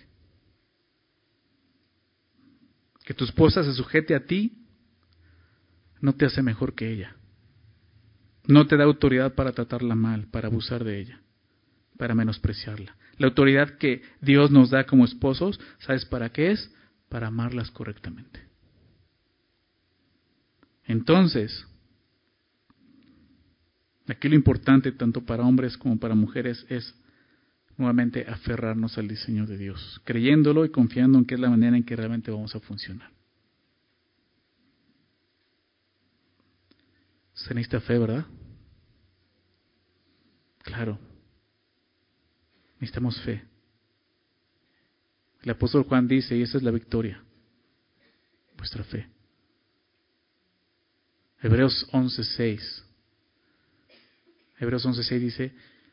Que tu esposa se sujete a ti no te hace mejor que ella. No te da autoridad para tratarla mal, para abusar de ella, para menospreciarla. La autoridad que Dios nos da como esposos, ¿sabes para qué es? Para amarlas correctamente. Entonces, aquí lo importante tanto para hombres como para mujeres es nuevamente aferrarnos al diseño de Dios, creyéndolo y confiando en que es la manera en que realmente vamos a funcionar. Se necesita fe, ¿verdad? Claro. Necesitamos fe. El apóstol Juan dice, y esa es la victoria, vuestra fe. Hebreos once seis. Hebreos once seis dice,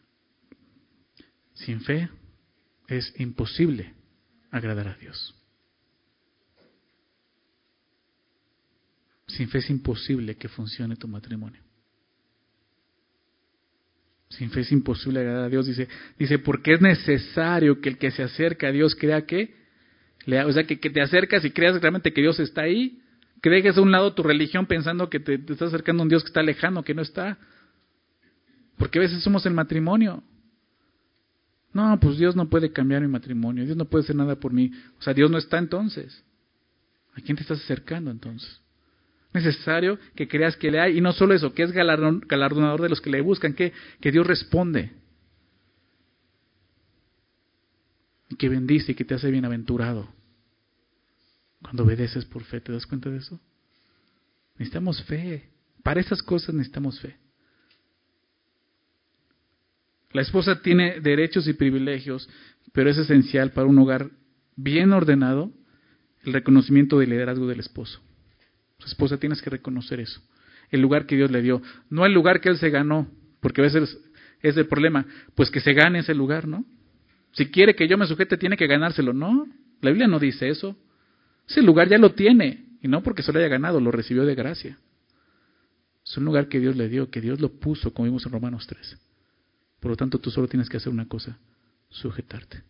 sin fe es imposible agradar a Dios. Sin fe es imposible que funcione tu matrimonio. Sin fe es imposible agradar a Dios. Dice, dice porque es necesario que el que se acerca a Dios crea que, le, o sea, que, que te acercas y creas realmente que Dios está ahí, que dejes a un lado tu religión pensando que te, te estás acercando a un Dios que está lejano, que no está. Porque a veces somos el matrimonio. No, pues Dios no puede cambiar mi matrimonio, Dios no puede hacer nada por mí. O sea, Dios no está entonces. ¿A quién te estás acercando entonces? Necesario que creas que le hay, y no solo eso, que es galardon, galardonador de los que le buscan, que, que Dios responde, y que bendice y que te hace bienaventurado cuando obedeces por fe. ¿Te das cuenta de eso? Necesitamos fe. Para esas cosas necesitamos fe. La esposa tiene derechos y privilegios, pero es esencial para un hogar bien ordenado el reconocimiento del liderazgo del esposo. Su esposa, tienes que reconocer eso. El lugar que Dios le dio. No el lugar que él se ganó, porque a veces es el problema. Pues que se gane ese lugar, ¿no? Si quiere que yo me sujete, tiene que ganárselo. No, la Biblia no dice eso. Ese lugar ya lo tiene. Y no porque se lo haya ganado, lo recibió de gracia. Es un lugar que Dios le dio, que Dios lo puso, como vimos en Romanos tres. Por lo tanto, tú solo tienes que hacer una cosa, sujetarte.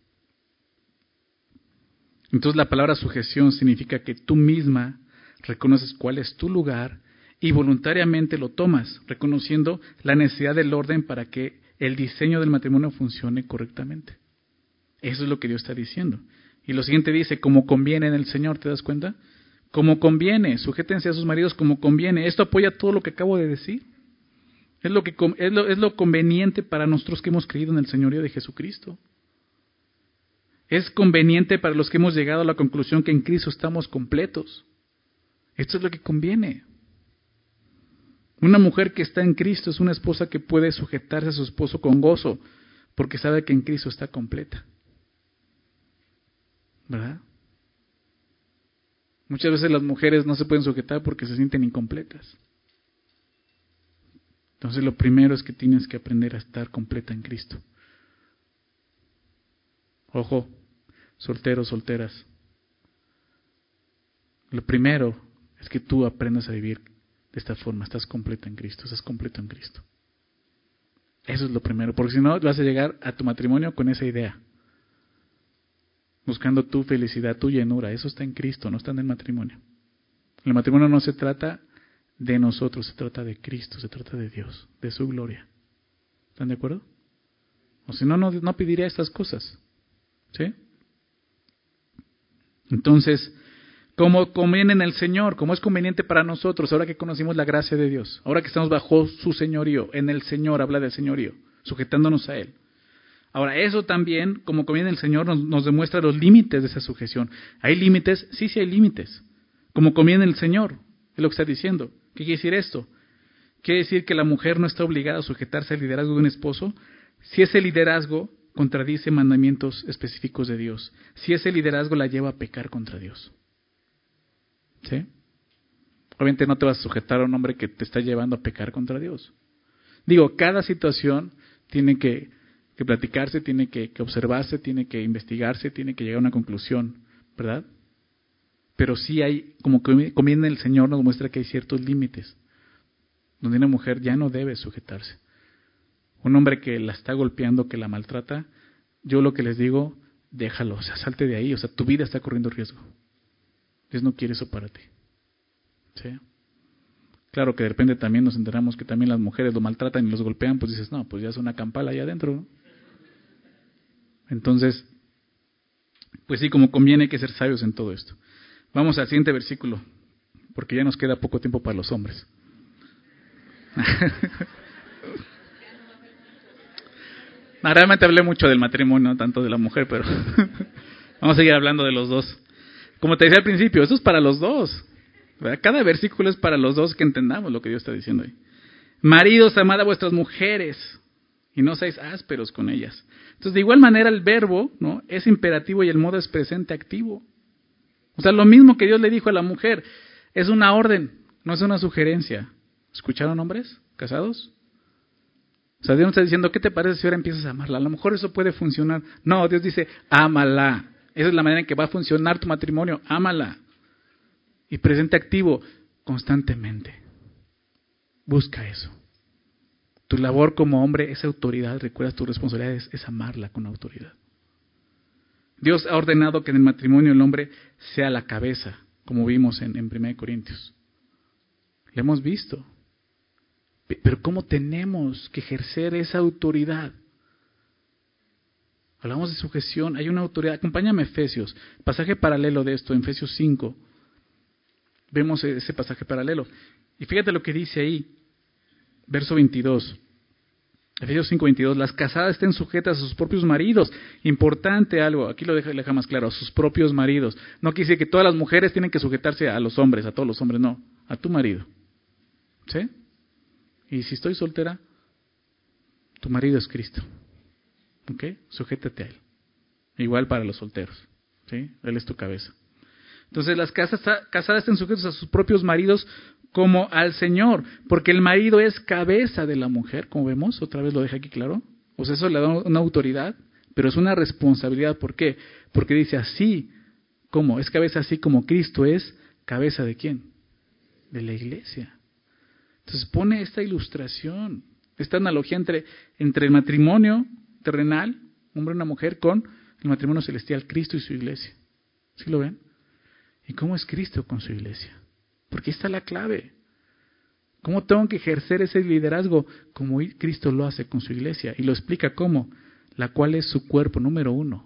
Entonces la palabra sujeción significa que tú misma reconoces cuál es tu lugar y voluntariamente lo tomas, reconociendo la necesidad del orden para que el diseño del matrimonio funcione correctamente. Eso es lo que Dios está diciendo. Y lo siguiente dice, como conviene en el Señor, ¿te das cuenta? Como conviene, sujétense a sus maridos como conviene. Esto apoya todo lo que acabo de decir. Es lo, que, es lo, es lo conveniente para nosotros que hemos creído en el señorío de Jesucristo. Es conveniente para los que hemos llegado a la conclusión que en Cristo estamos completos. Esto es lo que conviene. Una mujer que está en Cristo es una esposa que puede sujetarse a su esposo con gozo, porque sabe que en Cristo está completa. ¿Verdad? Muchas veces las mujeres no se pueden sujetar porque se sienten incompletas. Entonces lo primero es que tienes que aprender a estar completa en Cristo. Ojo, solteros, solteras. Lo primero es que tú aprendas a vivir de esta forma. Estás completa en Cristo, estás completo en Cristo. Eso es lo primero, porque si no vas a llegar a tu matrimonio con esa idea. Buscando tu felicidad, tu llenura. Eso está en Cristo, no está en el matrimonio. El matrimonio no se trata de nosotros, se trata de Cristo, se trata de Dios, de su gloria. ¿Están de acuerdo? O si no, no, no pediría estas cosas. ¿Sí? Entonces, como conviene en el Señor, como es conveniente para nosotros, ahora que conocimos la gracia de Dios, ahora que estamos bajo su señorío, en el Señor, habla del señorío, sujetándonos a Él. Ahora, eso también, como conviene en el Señor, nos, nos demuestra los límites de esa sujeción. ¿Hay límites? Sí, sí hay límites. Como conviene en el Señor, es lo que está diciendo. ¿Qué quiere decir esto? ¿Quiere decir que la mujer no está obligada a sujetarse al liderazgo de un esposo? Si ese liderazgo contradice mandamientos específicos de Dios. Si ese liderazgo la lleva a pecar contra Dios. ¿Sí? Obviamente no te vas a sujetar a un hombre que te está llevando a pecar contra Dios. Digo, cada situación tiene que, que platicarse, tiene que, que observarse, tiene que investigarse, tiene que llegar a una conclusión, ¿verdad? Pero sí hay, como conviene el Señor, nos muestra que hay ciertos límites donde una mujer ya no debe sujetarse. Un hombre que la está golpeando, que la maltrata, yo lo que les digo, déjalo, o sea, salte de ahí, o sea, tu vida está corriendo riesgo. Dios no quiere eso para ti. ¿Sí? Claro que de repente también nos enteramos que también las mujeres lo maltratan y los golpean, pues dices, no, pues ya es una campala allá adentro, ¿no? Entonces, pues sí, como conviene hay que ser sabios en todo esto. Vamos al siguiente versículo, porque ya nos queda poco tiempo para los hombres. No, realmente hablé mucho del matrimonio, no tanto de la mujer, pero vamos a seguir hablando de los dos. Como te decía al principio, eso es para los dos, ¿verdad? Cada versículo es para los dos, que entendamos lo que Dios está diciendo ahí. Maridos, amad a vuestras mujeres y no seáis ásperos con ellas. Entonces, de igual manera, el verbo, ¿no?, es imperativo y el modo es presente activo. O sea, lo mismo que Dios le dijo a la mujer, es una orden, no es una sugerencia. ¿Escucharon, hombres casados? O sea, Dios nos está diciendo, ¿qué te parece si ahora empiezas a amarla? A lo mejor eso puede funcionar. No, Dios dice, ámala. Esa es la manera en que va a funcionar tu matrimonio, ámala. Y presente activo, constantemente. Busca eso. Tu labor como hombre es autoridad, recuerda, tu responsabilidad es, es amarla con autoridad. Dios ha ordenado que en el matrimonio el hombre sea la cabeza, como vimos en, en primera de Corintios. Lo hemos visto. Pero ¿cómo tenemos que ejercer esa autoridad? Hablamos de sujeción, hay una autoridad. Acompáñame a Efesios, pasaje paralelo de esto, en Efesios cinco. Vemos ese pasaje paralelo. Y fíjate lo que dice ahí, verso veintidós. Efesios cinco, veintidós. Las casadas estén sujetas a sus propios maridos. Importante algo, aquí lo deja, lo deja más claro, a sus propios maridos. No quiere decir que todas las mujeres tienen que sujetarse a los hombres, a todos los hombres, no, a tu marido. ¿Sí? Y si estoy soltera, tu marido es Cristo. ¿Ok? Sujétate a Él. Igual para los solteros. ¿Sí? Él es tu cabeza. Entonces las casadas estén sujetas a sus propios maridos como al Señor, porque el marido es cabeza de la mujer, como vemos, otra vez lo deja aquí claro. O sea, eso le da una autoridad, pero es una responsabilidad. ¿Por qué? Porque dice así, ¿cómo? Es cabeza así como Cristo es cabeza de ¿quién? De la iglesia. Entonces pone esta ilustración. Esta analogía entre, entre el matrimonio terrenal, hombre y una mujer, con el matrimonio celestial, Cristo y su iglesia. ¿Sí lo ven? ¿Y cómo es Cristo con su iglesia? Porque ahí está la clave. ¿Cómo tengo que ejercer ese liderazgo? Como Cristo lo hace con su iglesia. Y lo explica cómo. La cual es su cuerpo, número uno.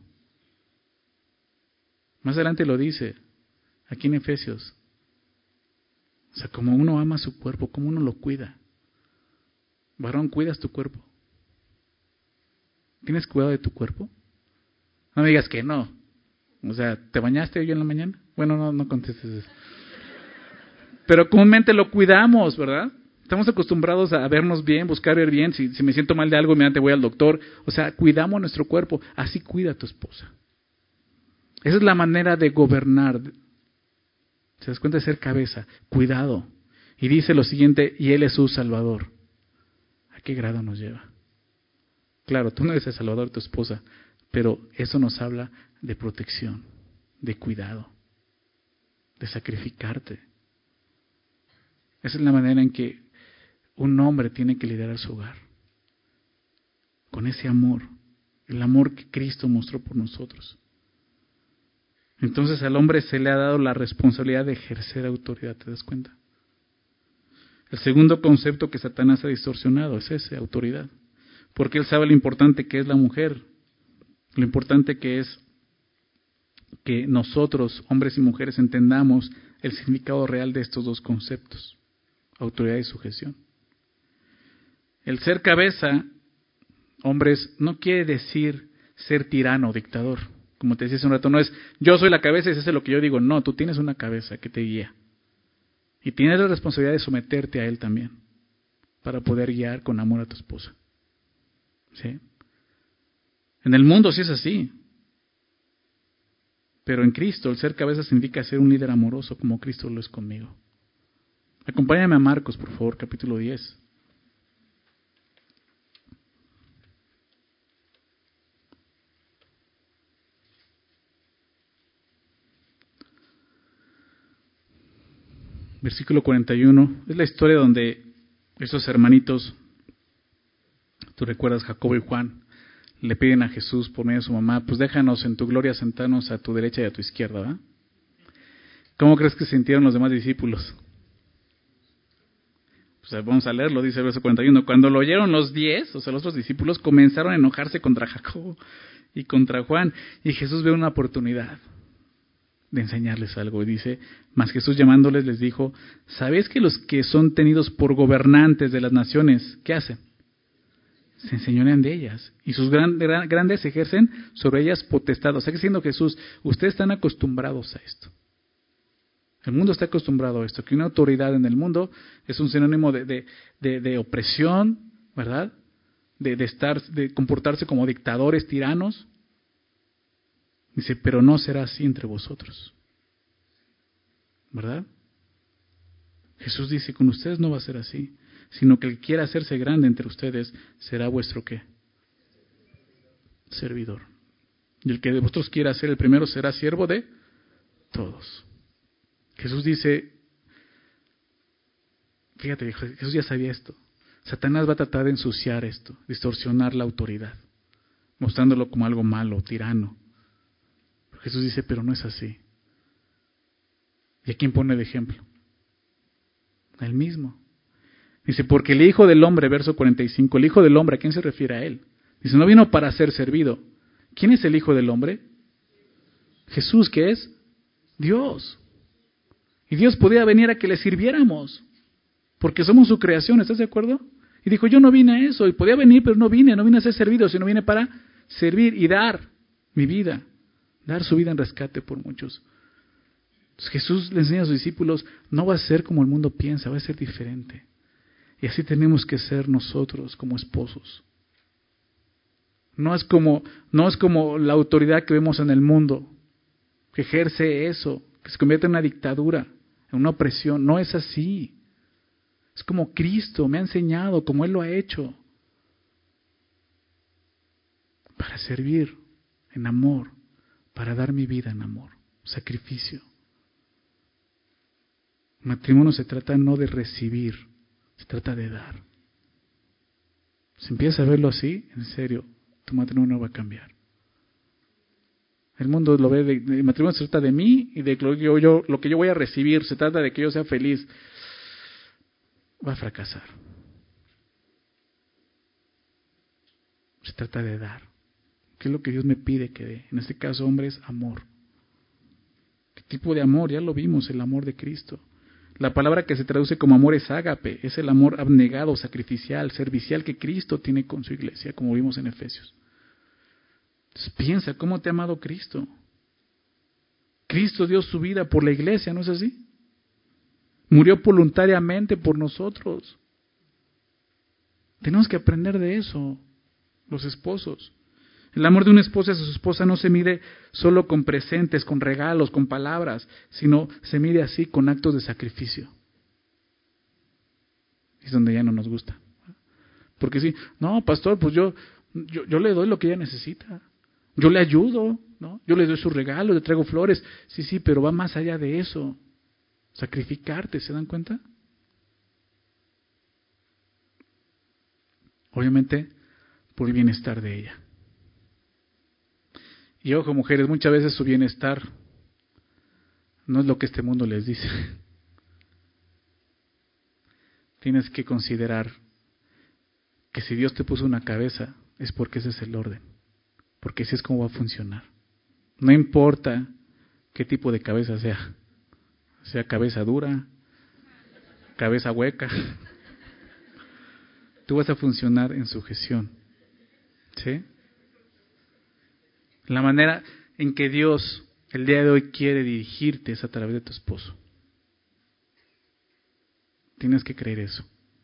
Más adelante lo dice, aquí en Efesios. O sea, como uno ama su cuerpo, como uno lo cuida. Varón, ¿cuidas tu cuerpo? ¿Tienes cuidado de tu cuerpo? No me digas que no. O sea, ¿te bañaste hoy en la mañana? Bueno, no, no contestes eso. Pero comúnmente lo cuidamos, ¿verdad? Estamos acostumbrados a vernos bien, buscar ver bien. Si, si me siento mal de algo, inmediatamente voy al doctor. O sea, cuidamos nuestro cuerpo. Así cuida a tu esposa. Esa es la manera de gobernar. ¿Se das cuenta de ser cabeza? Cuidado. Y dice lo siguiente, y Él es su Salvador. ¿A qué grado nos lleva? Claro, tú no eres el Salvador de tu esposa, pero eso nos habla de protección, de cuidado, de sacrificarte. Esa es la manera en que un hombre tiene que liderar su hogar. Con ese amor, el amor que Cristo mostró por nosotros. Entonces al hombre se le ha dado la responsabilidad de ejercer autoridad, ¿te das cuenta? El segundo concepto que Satanás ha distorsionado es ese, autoridad. Porque él sabe lo importante que es la mujer, lo importante que es que nosotros, hombres y mujeres, entendamos el significado real de estos dos conceptos, autoridad y sujeción. El ser cabeza, hombres, no quiere decir ser tirano o dictador. Como te decía hace un rato, no es yo soy la cabeza y eso es lo que yo digo. No, tú tienes una cabeza que te guía. Y tienes la responsabilidad de someterte a él también, para poder guiar con amor a tu esposa. ¿Sí? En el mundo sí es así. Pero en Cristo, el ser cabeza significa ser un líder amoroso como Cristo lo es conmigo. Acompáñame a Marcos, por favor, capítulo diez. Versículo cuarenta y uno. Es la historia donde esos hermanitos, tú recuerdas, Jacobo y Juan, le piden a Jesús por medio de su mamá, pues déjanos en tu gloria sentarnos a tu derecha y a tu izquierda, ¿verdad? ¿Cómo crees que se sintieron los demás discípulos? Pues vamos a leerlo, dice el verso cuarenta y uno. Cuando lo oyeron los diez, o sea, los otros discípulos, comenzaron a enojarse contra Jacobo y contra Juan. Y Jesús ve una oportunidad de enseñarles algo. Y dice, mas Jesús llamándoles les dijo, ¿sabéis que los que son tenidos por gobernantes de las naciones, qué hacen? Se enseñorean de ellas. Y sus gran, gran, grandes ejercen sobre ellas potestad. O sea, que diciendo Jesús, ustedes están acostumbrados a esto. El mundo está acostumbrado a esto, que una autoridad en el mundo es un sinónimo de, de, de, de opresión, ¿verdad? De, de, estar, de comportarse como dictadores, tiranos. Dice, pero no será así entre vosotros. ¿Verdad? Jesús dice, con ustedes no va a ser así, sino que el que quiera hacerse grande entre ustedes será vuestro ¿qué? Servidor. Y el que de vosotros quiera ser el primero será siervo de todos. Jesús dice, fíjate, Jesús ya sabía esto. Satanás va a tratar de ensuciar esto, distorsionar la autoridad, mostrándolo como algo malo, tirano. Jesús dice, pero no es así. ¿Y a quién pone de ejemplo? A él mismo. Dice, porque el Hijo del Hombre, verso cuarenta y cinco, el Hijo del Hombre, ¿a quién se refiere a él? Dice, no vino para ser servido. ¿Quién es el Hijo del Hombre? Jesús, ¿qué es? Dios. Y Dios podía venir a que le sirviéramos, porque somos su creación, ¿estás de acuerdo? Y dijo, yo no vine a eso, y podía venir, pero no vine, no vine a ser servido, sino vine para servir y dar mi vida, dar su vida en rescate por muchos. Entonces Jesús le enseña a sus discípulos, no va a ser como el mundo piensa, va a ser diferente. Y así tenemos que ser nosotros como esposos. No es como, no es como la autoridad que vemos en el mundo, que ejerce eso, que se convierte en una dictadura, en una opresión. No es así. Es como Cristo me ha enseñado, como Él lo ha hecho. Para servir en amor, para dar mi vida en amor, sacrificio. El matrimonio se trata no de recibir, se trata de dar. Si empiezas a verlo así, en serio, tu matrimonio va a cambiar. El mundo lo ve, de, el matrimonio se trata de mí y de lo que yo, yo, lo que yo voy a recibir, se trata de que yo sea feliz. Va a fracasar. Se trata de dar. ¿Qué es lo que Dios me pide que dé? En este caso, hombre, es amor. ¿Qué tipo de amor? Ya lo vimos, el amor de Cristo. La palabra que se traduce como amor es ágape, es el amor abnegado, sacrificial, servicial que Cristo tiene con su iglesia, como vimos en Efesios. Entonces piensa, ¿cómo te ha amado Cristo? Cristo dio su vida por la iglesia, ¿no es así? Murió voluntariamente por nosotros. Tenemos que aprender de eso, los esposos. El amor de un esposo hacia su esposa no se mide solo con presentes, con regalos, con palabras, sino se mide así con actos de sacrificio. Es donde ya no nos gusta. Porque sí, no, pastor, pues yo, yo, yo le doy lo que ella necesita. Yo le ayudo, ¿no? Yo le doy sus regalos, le traigo flores. Sí, sí, pero va más allá de eso. Sacrificarte, ¿se dan cuenta? Obviamente, por el bienestar de ella. Y ojo, mujeres, muchas veces su bienestar no es lo que este mundo les dice. Tienes que considerar que si Dios te puso una cabeza, es porque ese es el orden. Porque así es como va a funcionar. No importa qué tipo de cabeza sea. Sea cabeza dura, cabeza hueca. Tú vas a funcionar en sujeción. ¿Sí? La manera en que Dios el día de hoy quiere dirigirte es a través de tu esposo. Tienes que creer eso.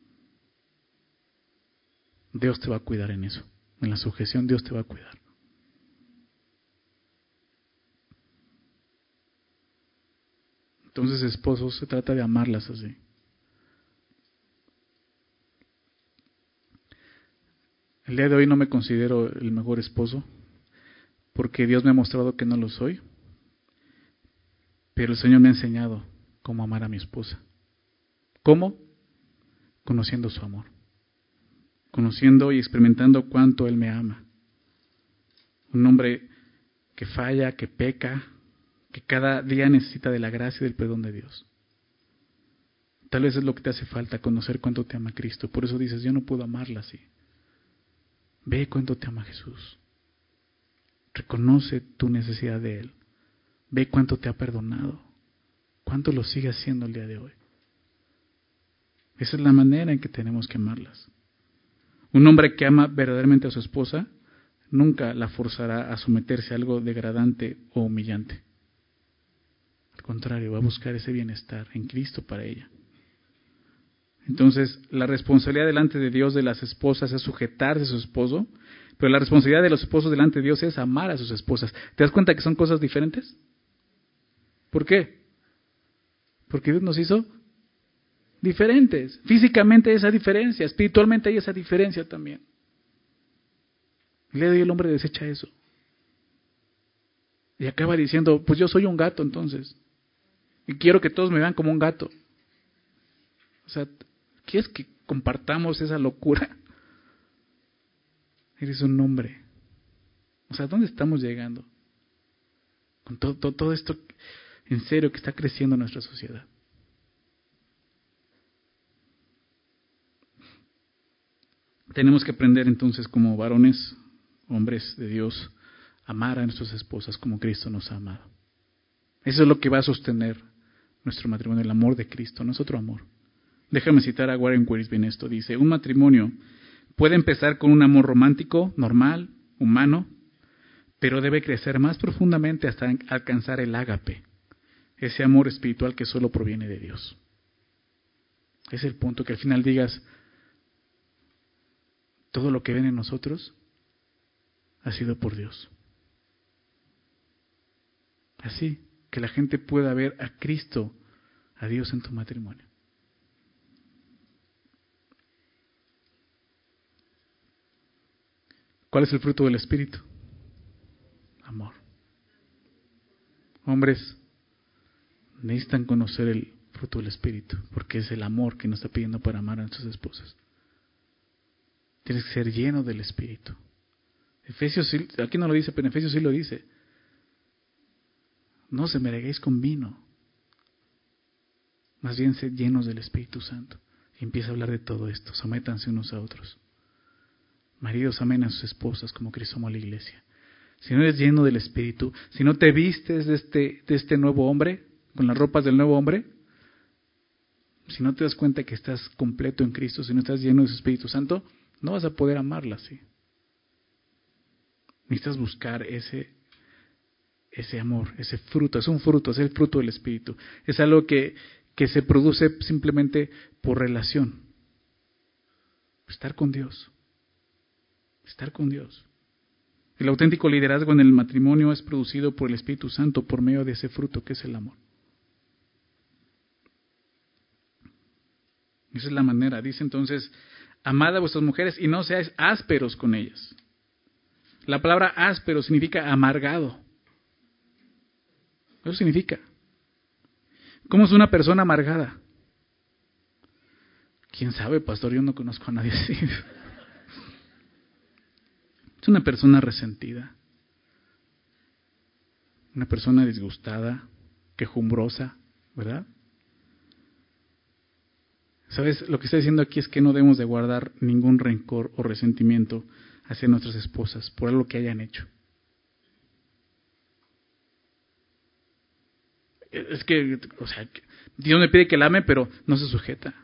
Dios te va a cuidar en eso. En la sujeción Dios te va a cuidar. Entonces, esposos, se trata de amarlas así. El día de hoy no me considero el mejor esposo, porque Dios me ha mostrado que no lo soy, pero el Señor me ha enseñado cómo amar a mi esposa. ¿Cómo? Conociendo su amor. Conociendo y experimentando cuánto Él me ama. Un hombre que falla, que peca, que cada día necesita de la gracia y del perdón de Dios. Tal vez es lo que te hace falta, conocer cuánto te ama Cristo. Por eso dices, yo no puedo amarla así. Ve cuánto te ama Jesús. Reconoce tu necesidad de Él. Ve cuánto te ha perdonado. Cuánto lo sigue haciendo el día de hoy. Esa es la manera en que tenemos que amarlas. Un hombre que ama verdaderamente a su esposa nunca la forzará a someterse a algo degradante o humillante. Al contrario, va a buscar ese bienestar en Cristo para ella. Entonces, la responsabilidad delante de Dios de las esposas es sujetarse a su esposo, pero la responsabilidad de los esposos delante de Dios es amar a sus esposas. ¿Te das cuenta que son cosas diferentes? ¿Por qué? Porque Dios nos hizo diferentes. Físicamente hay esa diferencia, espiritualmente hay esa diferencia también. El día de hoy el hombre desecha eso. Y acaba diciendo, pues yo soy un gato entonces. Y quiero que todos me vean como un gato. O sea, ¿quieres que compartamos esa locura? Eres un hombre. O sea, ¿dónde estamos llegando? Con todo, todo, todo esto en serio que está creciendo en nuestra sociedad. Tenemos que aprender entonces como varones, hombres de Dios, amar a nuestras esposas como Cristo nos ha amado. Eso es lo que va a sostener nuestro matrimonio, el amor de Cristo, no es otro amor. Déjame citar a Warren Wiersbe en esto. Dice, un matrimonio puede empezar con un amor romántico, normal, humano, pero debe crecer más profundamente hasta alcanzar el ágape, ese amor espiritual que solo proviene de Dios. Es el punto, que al final digas, todo lo que ven en nosotros ha sido por Dios. Así, que la gente pueda ver a Cristo, a Dios en tu matrimonio. ¿Cuál es el fruto del Espíritu? Amor. Hombres, necesitan conocer el fruto del Espíritu, porque es el amor que nos está pidiendo para amar a nuestras esposas. Tienes que ser lleno del Espíritu. Efesios, sí, aquí no lo dice, pero en Efesios sí lo dice. No se embriaguéis con vino. Más bien sed llenos del Espíritu Santo. Y empieza a hablar de todo esto. Sométanse unos a otros. Maridos, amen a sus esposas como Cristo amó a la iglesia. Si no eres lleno del Espíritu, si no te vistes de este, de este nuevo hombre, con las ropas del nuevo hombre, si no te das cuenta que estás completo en Cristo, si no estás lleno de su Espíritu Santo, no vas a poder amarla así. Necesitas buscar ese, ese amor, ese fruto. Es un fruto, es el fruto del Espíritu. Es algo que, que se produce simplemente por relación. Estar con Dios. Estar con Dios. El auténtico liderazgo en el matrimonio es producido por el Espíritu Santo por medio de ese fruto que es el amor. Esa es la manera. Dice entonces, amad a vuestras mujeres y no seáis ásperos con ellas. La palabra áspero significa amargado. Eso significa. ¿Cómo es una persona amargada? ¿Quién sabe, pastor? Yo no conozco a nadie así. Es una persona resentida, una persona disgustada, quejumbrosa, ¿verdad? ¿Sabes? Lo que está diciendo aquí es que no debemos de guardar ningún rencor o resentimiento hacia nuestras esposas por algo que hayan hecho. Es que, o sea, Dios me pide que la ame, pero no se sujeta.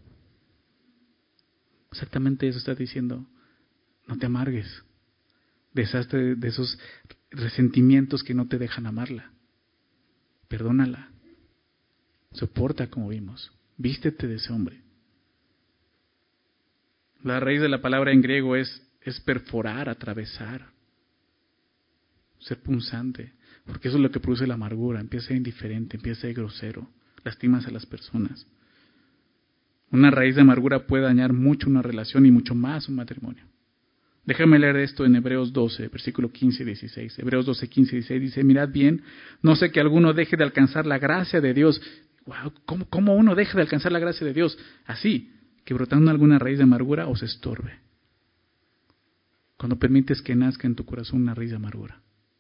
Exactamente eso está diciendo. No te amargues. Deshazte de esos resentimientos que no te dejan amarla. Perdónala. Soporta como vimos. Vístete de ese hombre. La raíz de la palabra en griego es, es perforar, atravesar. Ser punzante. Porque eso es lo que produce la amargura. Empieza a ser indiferente, empieza a ser grosero. Lastimas a las personas. Una raíz de amargura puede dañar mucho una relación y mucho más un matrimonio. Déjame leer esto en Hebreos doce, versículo quince y dieciséis. Hebreos doce, quince y dieciséis dice, mirad bien, no sé que alguno deje de alcanzar la gracia de Dios. Wow, ¿cómo, cómo uno deja de alcanzar la gracia de Dios? Así, que brotando alguna raíz de amargura os estorbe. Cuando permites que nazca en tu corazón una raíz de amargura.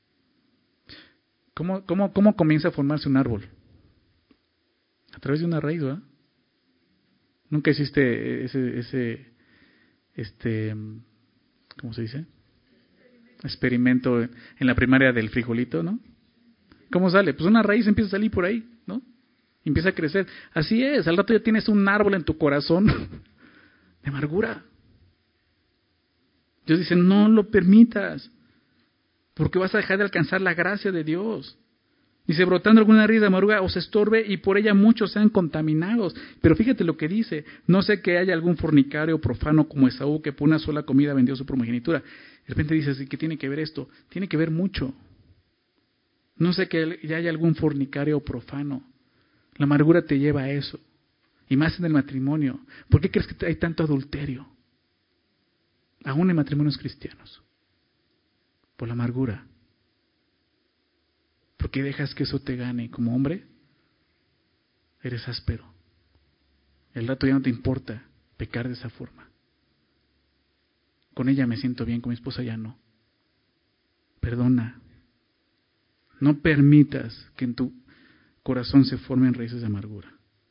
¿Cómo, cómo, cómo comienza a formarse un árbol? A través de una raíz, ¿verdad? Nunca hiciste ese, ese, este... ¿cómo se dice? Experimento en la primaria del frijolito, ¿no? ¿Cómo sale? Pues una raíz empieza a salir por ahí, ¿no? Empieza a crecer. Así es, al rato ya tienes un árbol en tu corazón de amargura. Dios dice, no lo permitas, porque vas a dejar de alcanzar la gracia de Dios. Dice, brotando alguna raíz de amargura os estorbe y por ella muchos sean contaminados. Pero fíjate lo que dice, no sé que haya algún fornicario profano como Esaú que por una sola comida vendió su primogenitura. De repente dices, ¿qué tiene que ver esto? Tiene que ver mucho. No sé que haya algún fornicario profano. La amargura te lleva a eso. Y más en el matrimonio. ¿Por qué crees que hay tanto adulterio? Aún en matrimonios cristianos. Por la amargura. ¿Por qué dejas que eso te gane como hombre? Eres áspero. El rato ya no te importa pecar de esa forma. Con ella me siento bien, con mi esposa ya no. Perdona. No permitas que en tu corazón se formen raíces de amargura.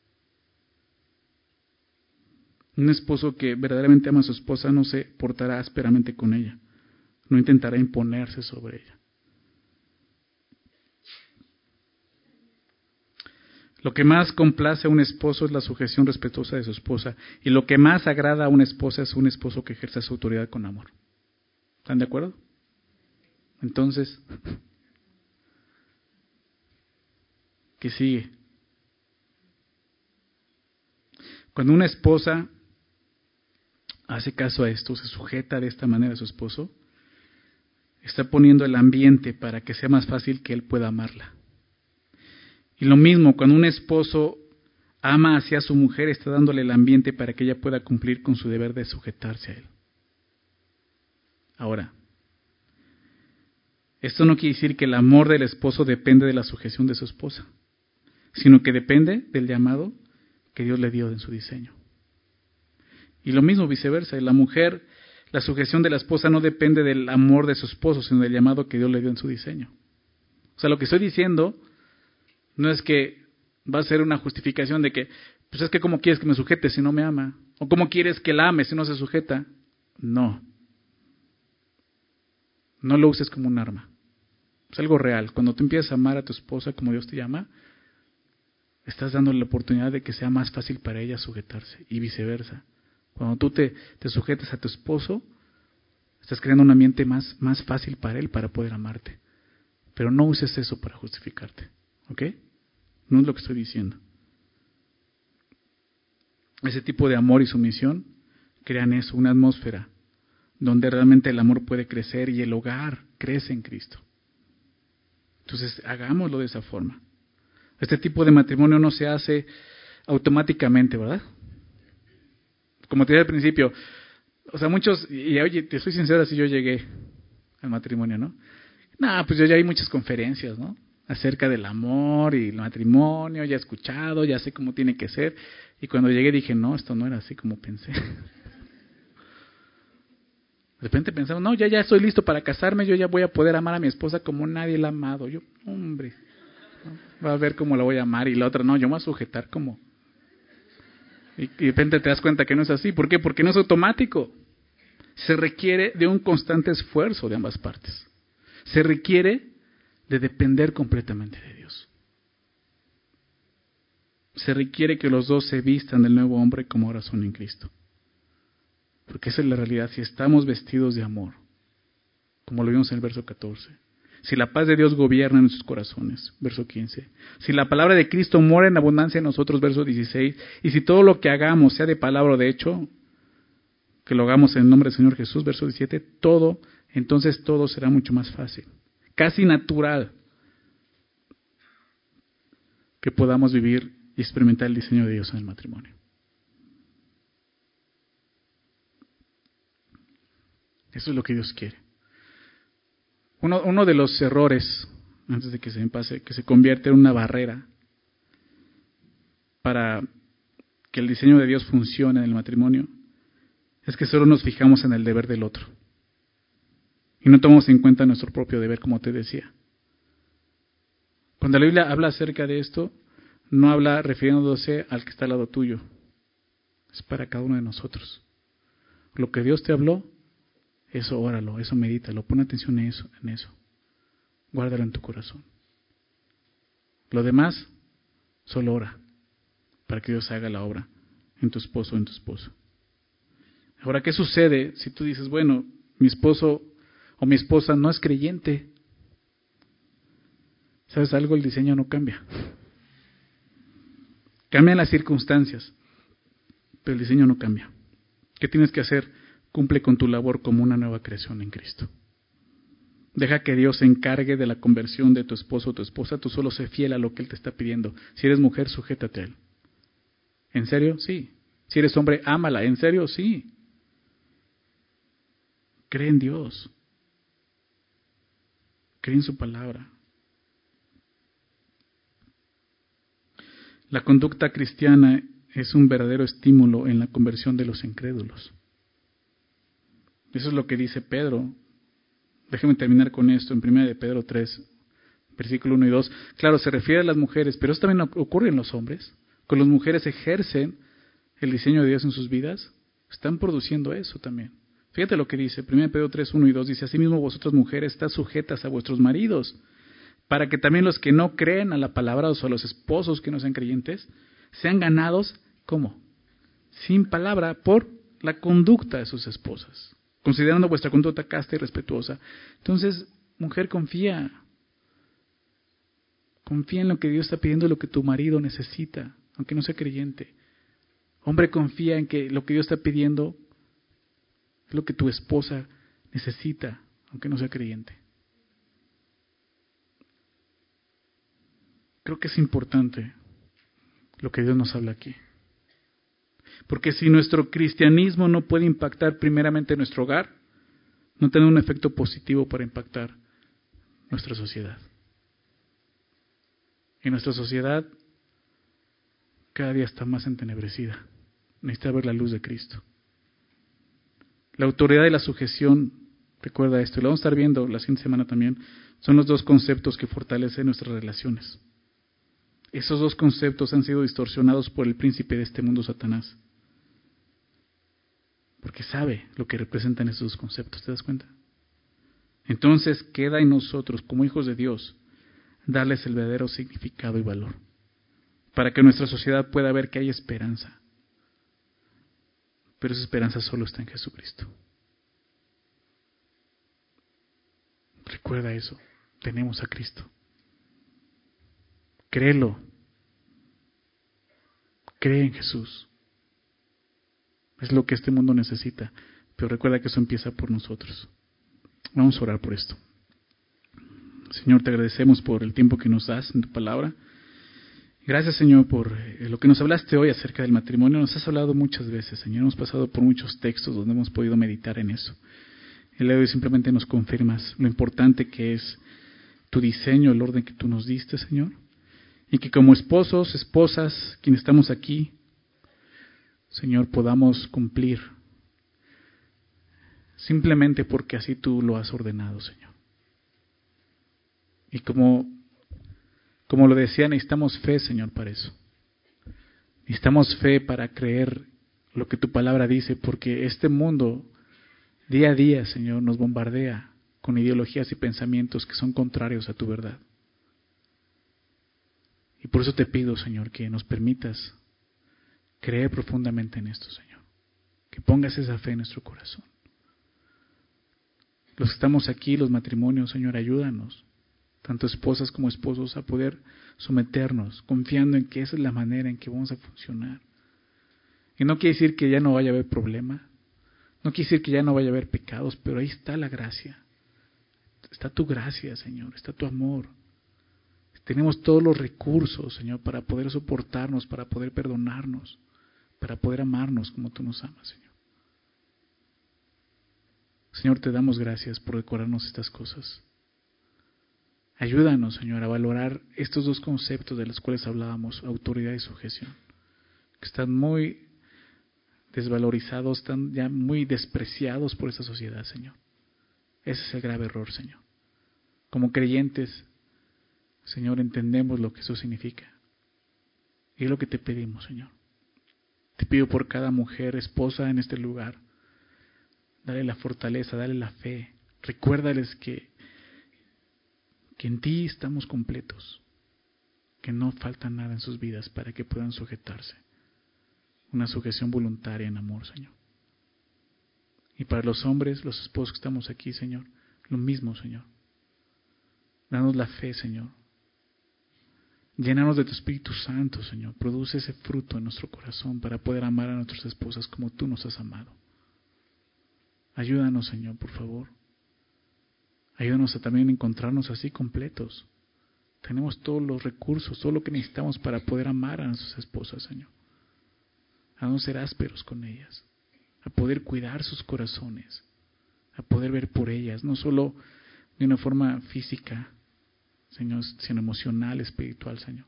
Un esposo que verdaderamente ama a su esposa no se portará ásperamente con ella. No intentará imponerse sobre ella. Lo que más complace a un esposo es la sujeción respetuosa de su esposa. Y lo que más agrada a una esposa es un esposo que ejerce su autoridad con amor. ¿Están de acuerdo? Entonces, ¿qué sigue? Cuando una esposa hace caso a esto, se sujeta de esta manera a su esposo, está poniendo el ambiente para que sea más fácil que él pueda amarla. Y lo mismo, cuando un esposo ama hacia su mujer, está dándole el ambiente para que ella pueda cumplir con su deber de sujetarse a él. Ahora, esto no quiere decir que el amor del esposo depende de la sujeción de su esposa, sino que depende del llamado que Dios le dio en su diseño. Y lo mismo viceversa, la mujer, la sujeción de la esposa no depende del amor de su esposo, sino del llamado que Dios le dio en su diseño. O sea, lo que estoy diciendo no es que va a ser una justificación de que, pues es que ¿cómo quieres que me sujete si no me ama? ¿O cómo quieres que la ame si no se sujeta? No. No lo uses como un arma. Es algo real. Cuando tú empiezas a amar a tu esposa como Dios te llama, estás dándole la oportunidad de que sea más fácil para ella sujetarse y viceversa. Cuando tú te, te sujetas a tu esposo, estás creando un ambiente más, más fácil para él para poder amarte. Pero no uses eso para justificarte. ¿Ok? No es lo que estoy diciendo. Ese tipo de amor y sumisión crean eso, una atmósfera donde realmente el amor puede crecer y el hogar crece en Cristo. Entonces, hagámoslo de esa forma. Este tipo de matrimonio no se hace automáticamente, ¿verdad? Como te dije al principio, o sea, muchos, y oye, te soy sincero, así yo llegué al matrimonio, ¿no? No, pues yo ya hay muchas conferencias, ¿no? Acerca del amor y el matrimonio, ya he escuchado, ya sé cómo tiene que ser. Y cuando llegué dije, no, esto no era así como pensé. De repente pensamos, no, ya, ya estoy listo para casarme, yo ya voy a poder amar a mi esposa como nadie la ha amado. Yo, hombre, ¿no? Va a ver cómo la voy a amar. Y la otra, no, yo me voy a sujetar como... Y, y de repente te das cuenta que no es así. ¿Por qué? Porque no es automático. Se requiere de un constante esfuerzo de ambas partes. Se requiere de depender completamente de Dios. Se requiere que los dos se vistan del nuevo hombre como ahora son en Cristo. Porque esa es la realidad. Si estamos vestidos de amor, como lo vimos en el verso catorce, si la paz de Dios gobierna en nuestros corazones, verso quince, si la palabra de Cristo mora en abundancia en nosotros, verso dieciséis, y si todo lo que hagamos sea de palabra o de hecho, que lo hagamos en el nombre del Señor Jesús, verso diecisiete, todo, entonces todo será mucho más fácil, casi natural, que podamos vivir y experimentar el diseño de Dios en el matrimonio. Eso es lo que Dios quiere. Uno, uno de los errores, antes de que se me pase, que se convierte en una barrera para que el diseño de Dios funcione en el matrimonio, es que solo nos fijamos en el deber del otro. Y no tomamos en cuenta nuestro propio deber, como te decía. Cuando la Biblia habla acerca de esto, no habla refiriéndose al que está al lado tuyo. Es para cada uno de nosotros. Lo que Dios te habló, eso óralo, eso medítalo, pon atención en eso, en eso. Guárdalo en tu corazón. Lo demás, solo ora, para que Dios haga la obra en tu esposo o en tu esposo. Ahora, ¿qué sucede si tú dices, bueno, mi esposo o mi esposa no es creyente? ¿Sabes algo? El diseño no cambia. Cambian las circunstancias, pero el diseño no cambia. ¿Qué tienes que hacer? Cumple con tu labor como una nueva creación en Cristo. Deja que Dios se encargue de la conversión de tu esposo o tu esposa. Tú solo sé fiel a lo que Él te está pidiendo. Si eres mujer, sujétate a Él. ¿En serio? Sí. Si eres hombre, ámala. ¿En serio? Sí. Cree en Dios. Cree en su palabra. La conducta cristiana es un verdadero estímulo en la conversión de los incrédulos. Eso es lo que dice Pedro. Déjeme terminar con esto en primera de Pedro tres, versículo uno y dos. Claro, se refiere a las mujeres, pero eso también ocurre en los hombres. Cuando las mujeres ejercen el diseño de Dios en sus vidas, están produciendo eso también. Fíjate lo que dice, primera de Pedro tres, uno y dos, dice, asimismo vosotras mujeres estad sujetas a vuestros maridos, para que también los que no creen a la palabra o a los esposos que no sean creyentes, sean ganados, ¿cómo? Sin palabra, por la conducta de sus esposas, considerando vuestra conducta casta y respetuosa. Entonces, mujer, confía. Confía en lo que Dios está pidiendo, lo que tu marido necesita, aunque no sea creyente. Hombre, confía en que lo que Dios está pidiendo es lo que tu esposa necesita, aunque no sea creyente. Creo que es importante lo que Dios nos habla aquí. Porque si nuestro cristianismo no puede impactar primeramente nuestro hogar, no tiene un efecto positivo para impactar nuestra sociedad. Y nuestra sociedad cada día está más entenebrecida. Necesita ver la luz de Cristo. La autoridad y la sujeción, recuerda esto, y lo vamos a estar viendo la siguiente semana también, son los dos conceptos que fortalecen nuestras relaciones. Esos dos conceptos han sido distorsionados por el príncipe de este mundo, Satanás. Porque sabe lo que representan esos dos conceptos, ¿te das cuenta? Entonces queda en nosotros, como hijos de Dios, darles el verdadero significado y valor, para que nuestra sociedad pueda ver que hay esperanza. Pero esa esperanza solo está en Jesucristo. Recuerda eso, tenemos a Cristo. Créelo. Cree en Jesús. Es lo que este mundo necesita, pero recuerda que eso empieza por nosotros. Vamos a orar por esto. Señor, te agradecemos por el tiempo que nos das en tu palabra. Gracias, Señor, por lo que nos hablaste hoy acerca del matrimonio. Nos has hablado muchas veces, Señor. Hemos pasado por muchos textos donde hemos podido meditar en eso. El día de hoy simplemente nos confirmas lo importante que es tu diseño, el orden que tú nos diste, Señor. Y que como esposos, esposas, quienes estamos aquí, Señor, podamos cumplir simplemente porque así tú lo has ordenado, Señor. Y como, como lo decía, necesitamos fe, Señor, para eso. Necesitamos fe para creer lo que tu palabra dice, porque este mundo, día a día, Señor, nos bombardea con ideologías y pensamientos que son contrarios a tu verdad. Y por eso te pido, Señor, que nos permitas creer profundamente en esto, Señor. Que pongas esa fe en nuestro corazón. Los que estamos aquí, los matrimonios, Señor, ayúdanos, tanto esposas como esposos, a poder someternos, confiando en que esa es la manera en que vamos a funcionar. Y no quiere decir que ya no vaya a haber problema, no quiere decir que ya no vaya a haber pecados, pero ahí está la gracia. Está tu gracia, Señor, está tu amor. Tenemos todos los recursos, Señor, para poder soportarnos, para poder perdonarnos, para poder amarnos como tú nos amas, Señor. Señor, te damos gracias por recordarnos estas cosas. Ayúdanos, Señor, a valorar estos dos conceptos de los cuales hablábamos, autoridad y sujeción, que están muy desvalorizados, están ya muy despreciados por esta sociedad, Señor. Ese es el grave error, Señor. Como creyentes, Señor, entendemos lo que eso significa. Y es lo que te pedimos, Señor. Te pido por cada mujer, esposa en este lugar. Dale la fortaleza, dale la fe. Recuérdales que, que en ti estamos completos. Que no falta nada en sus vidas para que puedan sujetarse. Una sujeción voluntaria en amor, Señor. Y para los hombres, los esposos que estamos aquí, Señor, lo mismo, Señor. Danos la fe, Señor. Llénanos de tu Espíritu Santo, Señor. Produce ese fruto en nuestro corazón para poder amar a nuestras esposas como tú nos has amado. Ayúdanos, Señor, por favor. Ayúdanos a también encontrarnos así completos. Tenemos todos los recursos, todo lo que necesitamos para poder amar a nuestras esposas, Señor. A no ser ásperos con ellas. A poder cuidar sus corazones. A poder ver por ellas, no solo de una forma física, Señor, sino emocional, espiritual, Señor.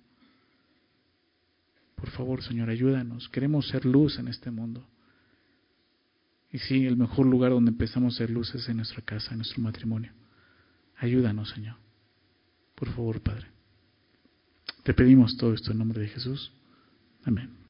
Por favor, Señor, ayúdanos. Queremos ser luz en este mundo. Y sí, el mejor lugar donde empezamos a ser luz es en nuestra casa, en nuestro matrimonio. Ayúdanos, Señor. Por favor, Padre. Te pedimos todo esto en nombre de Jesús. Amén.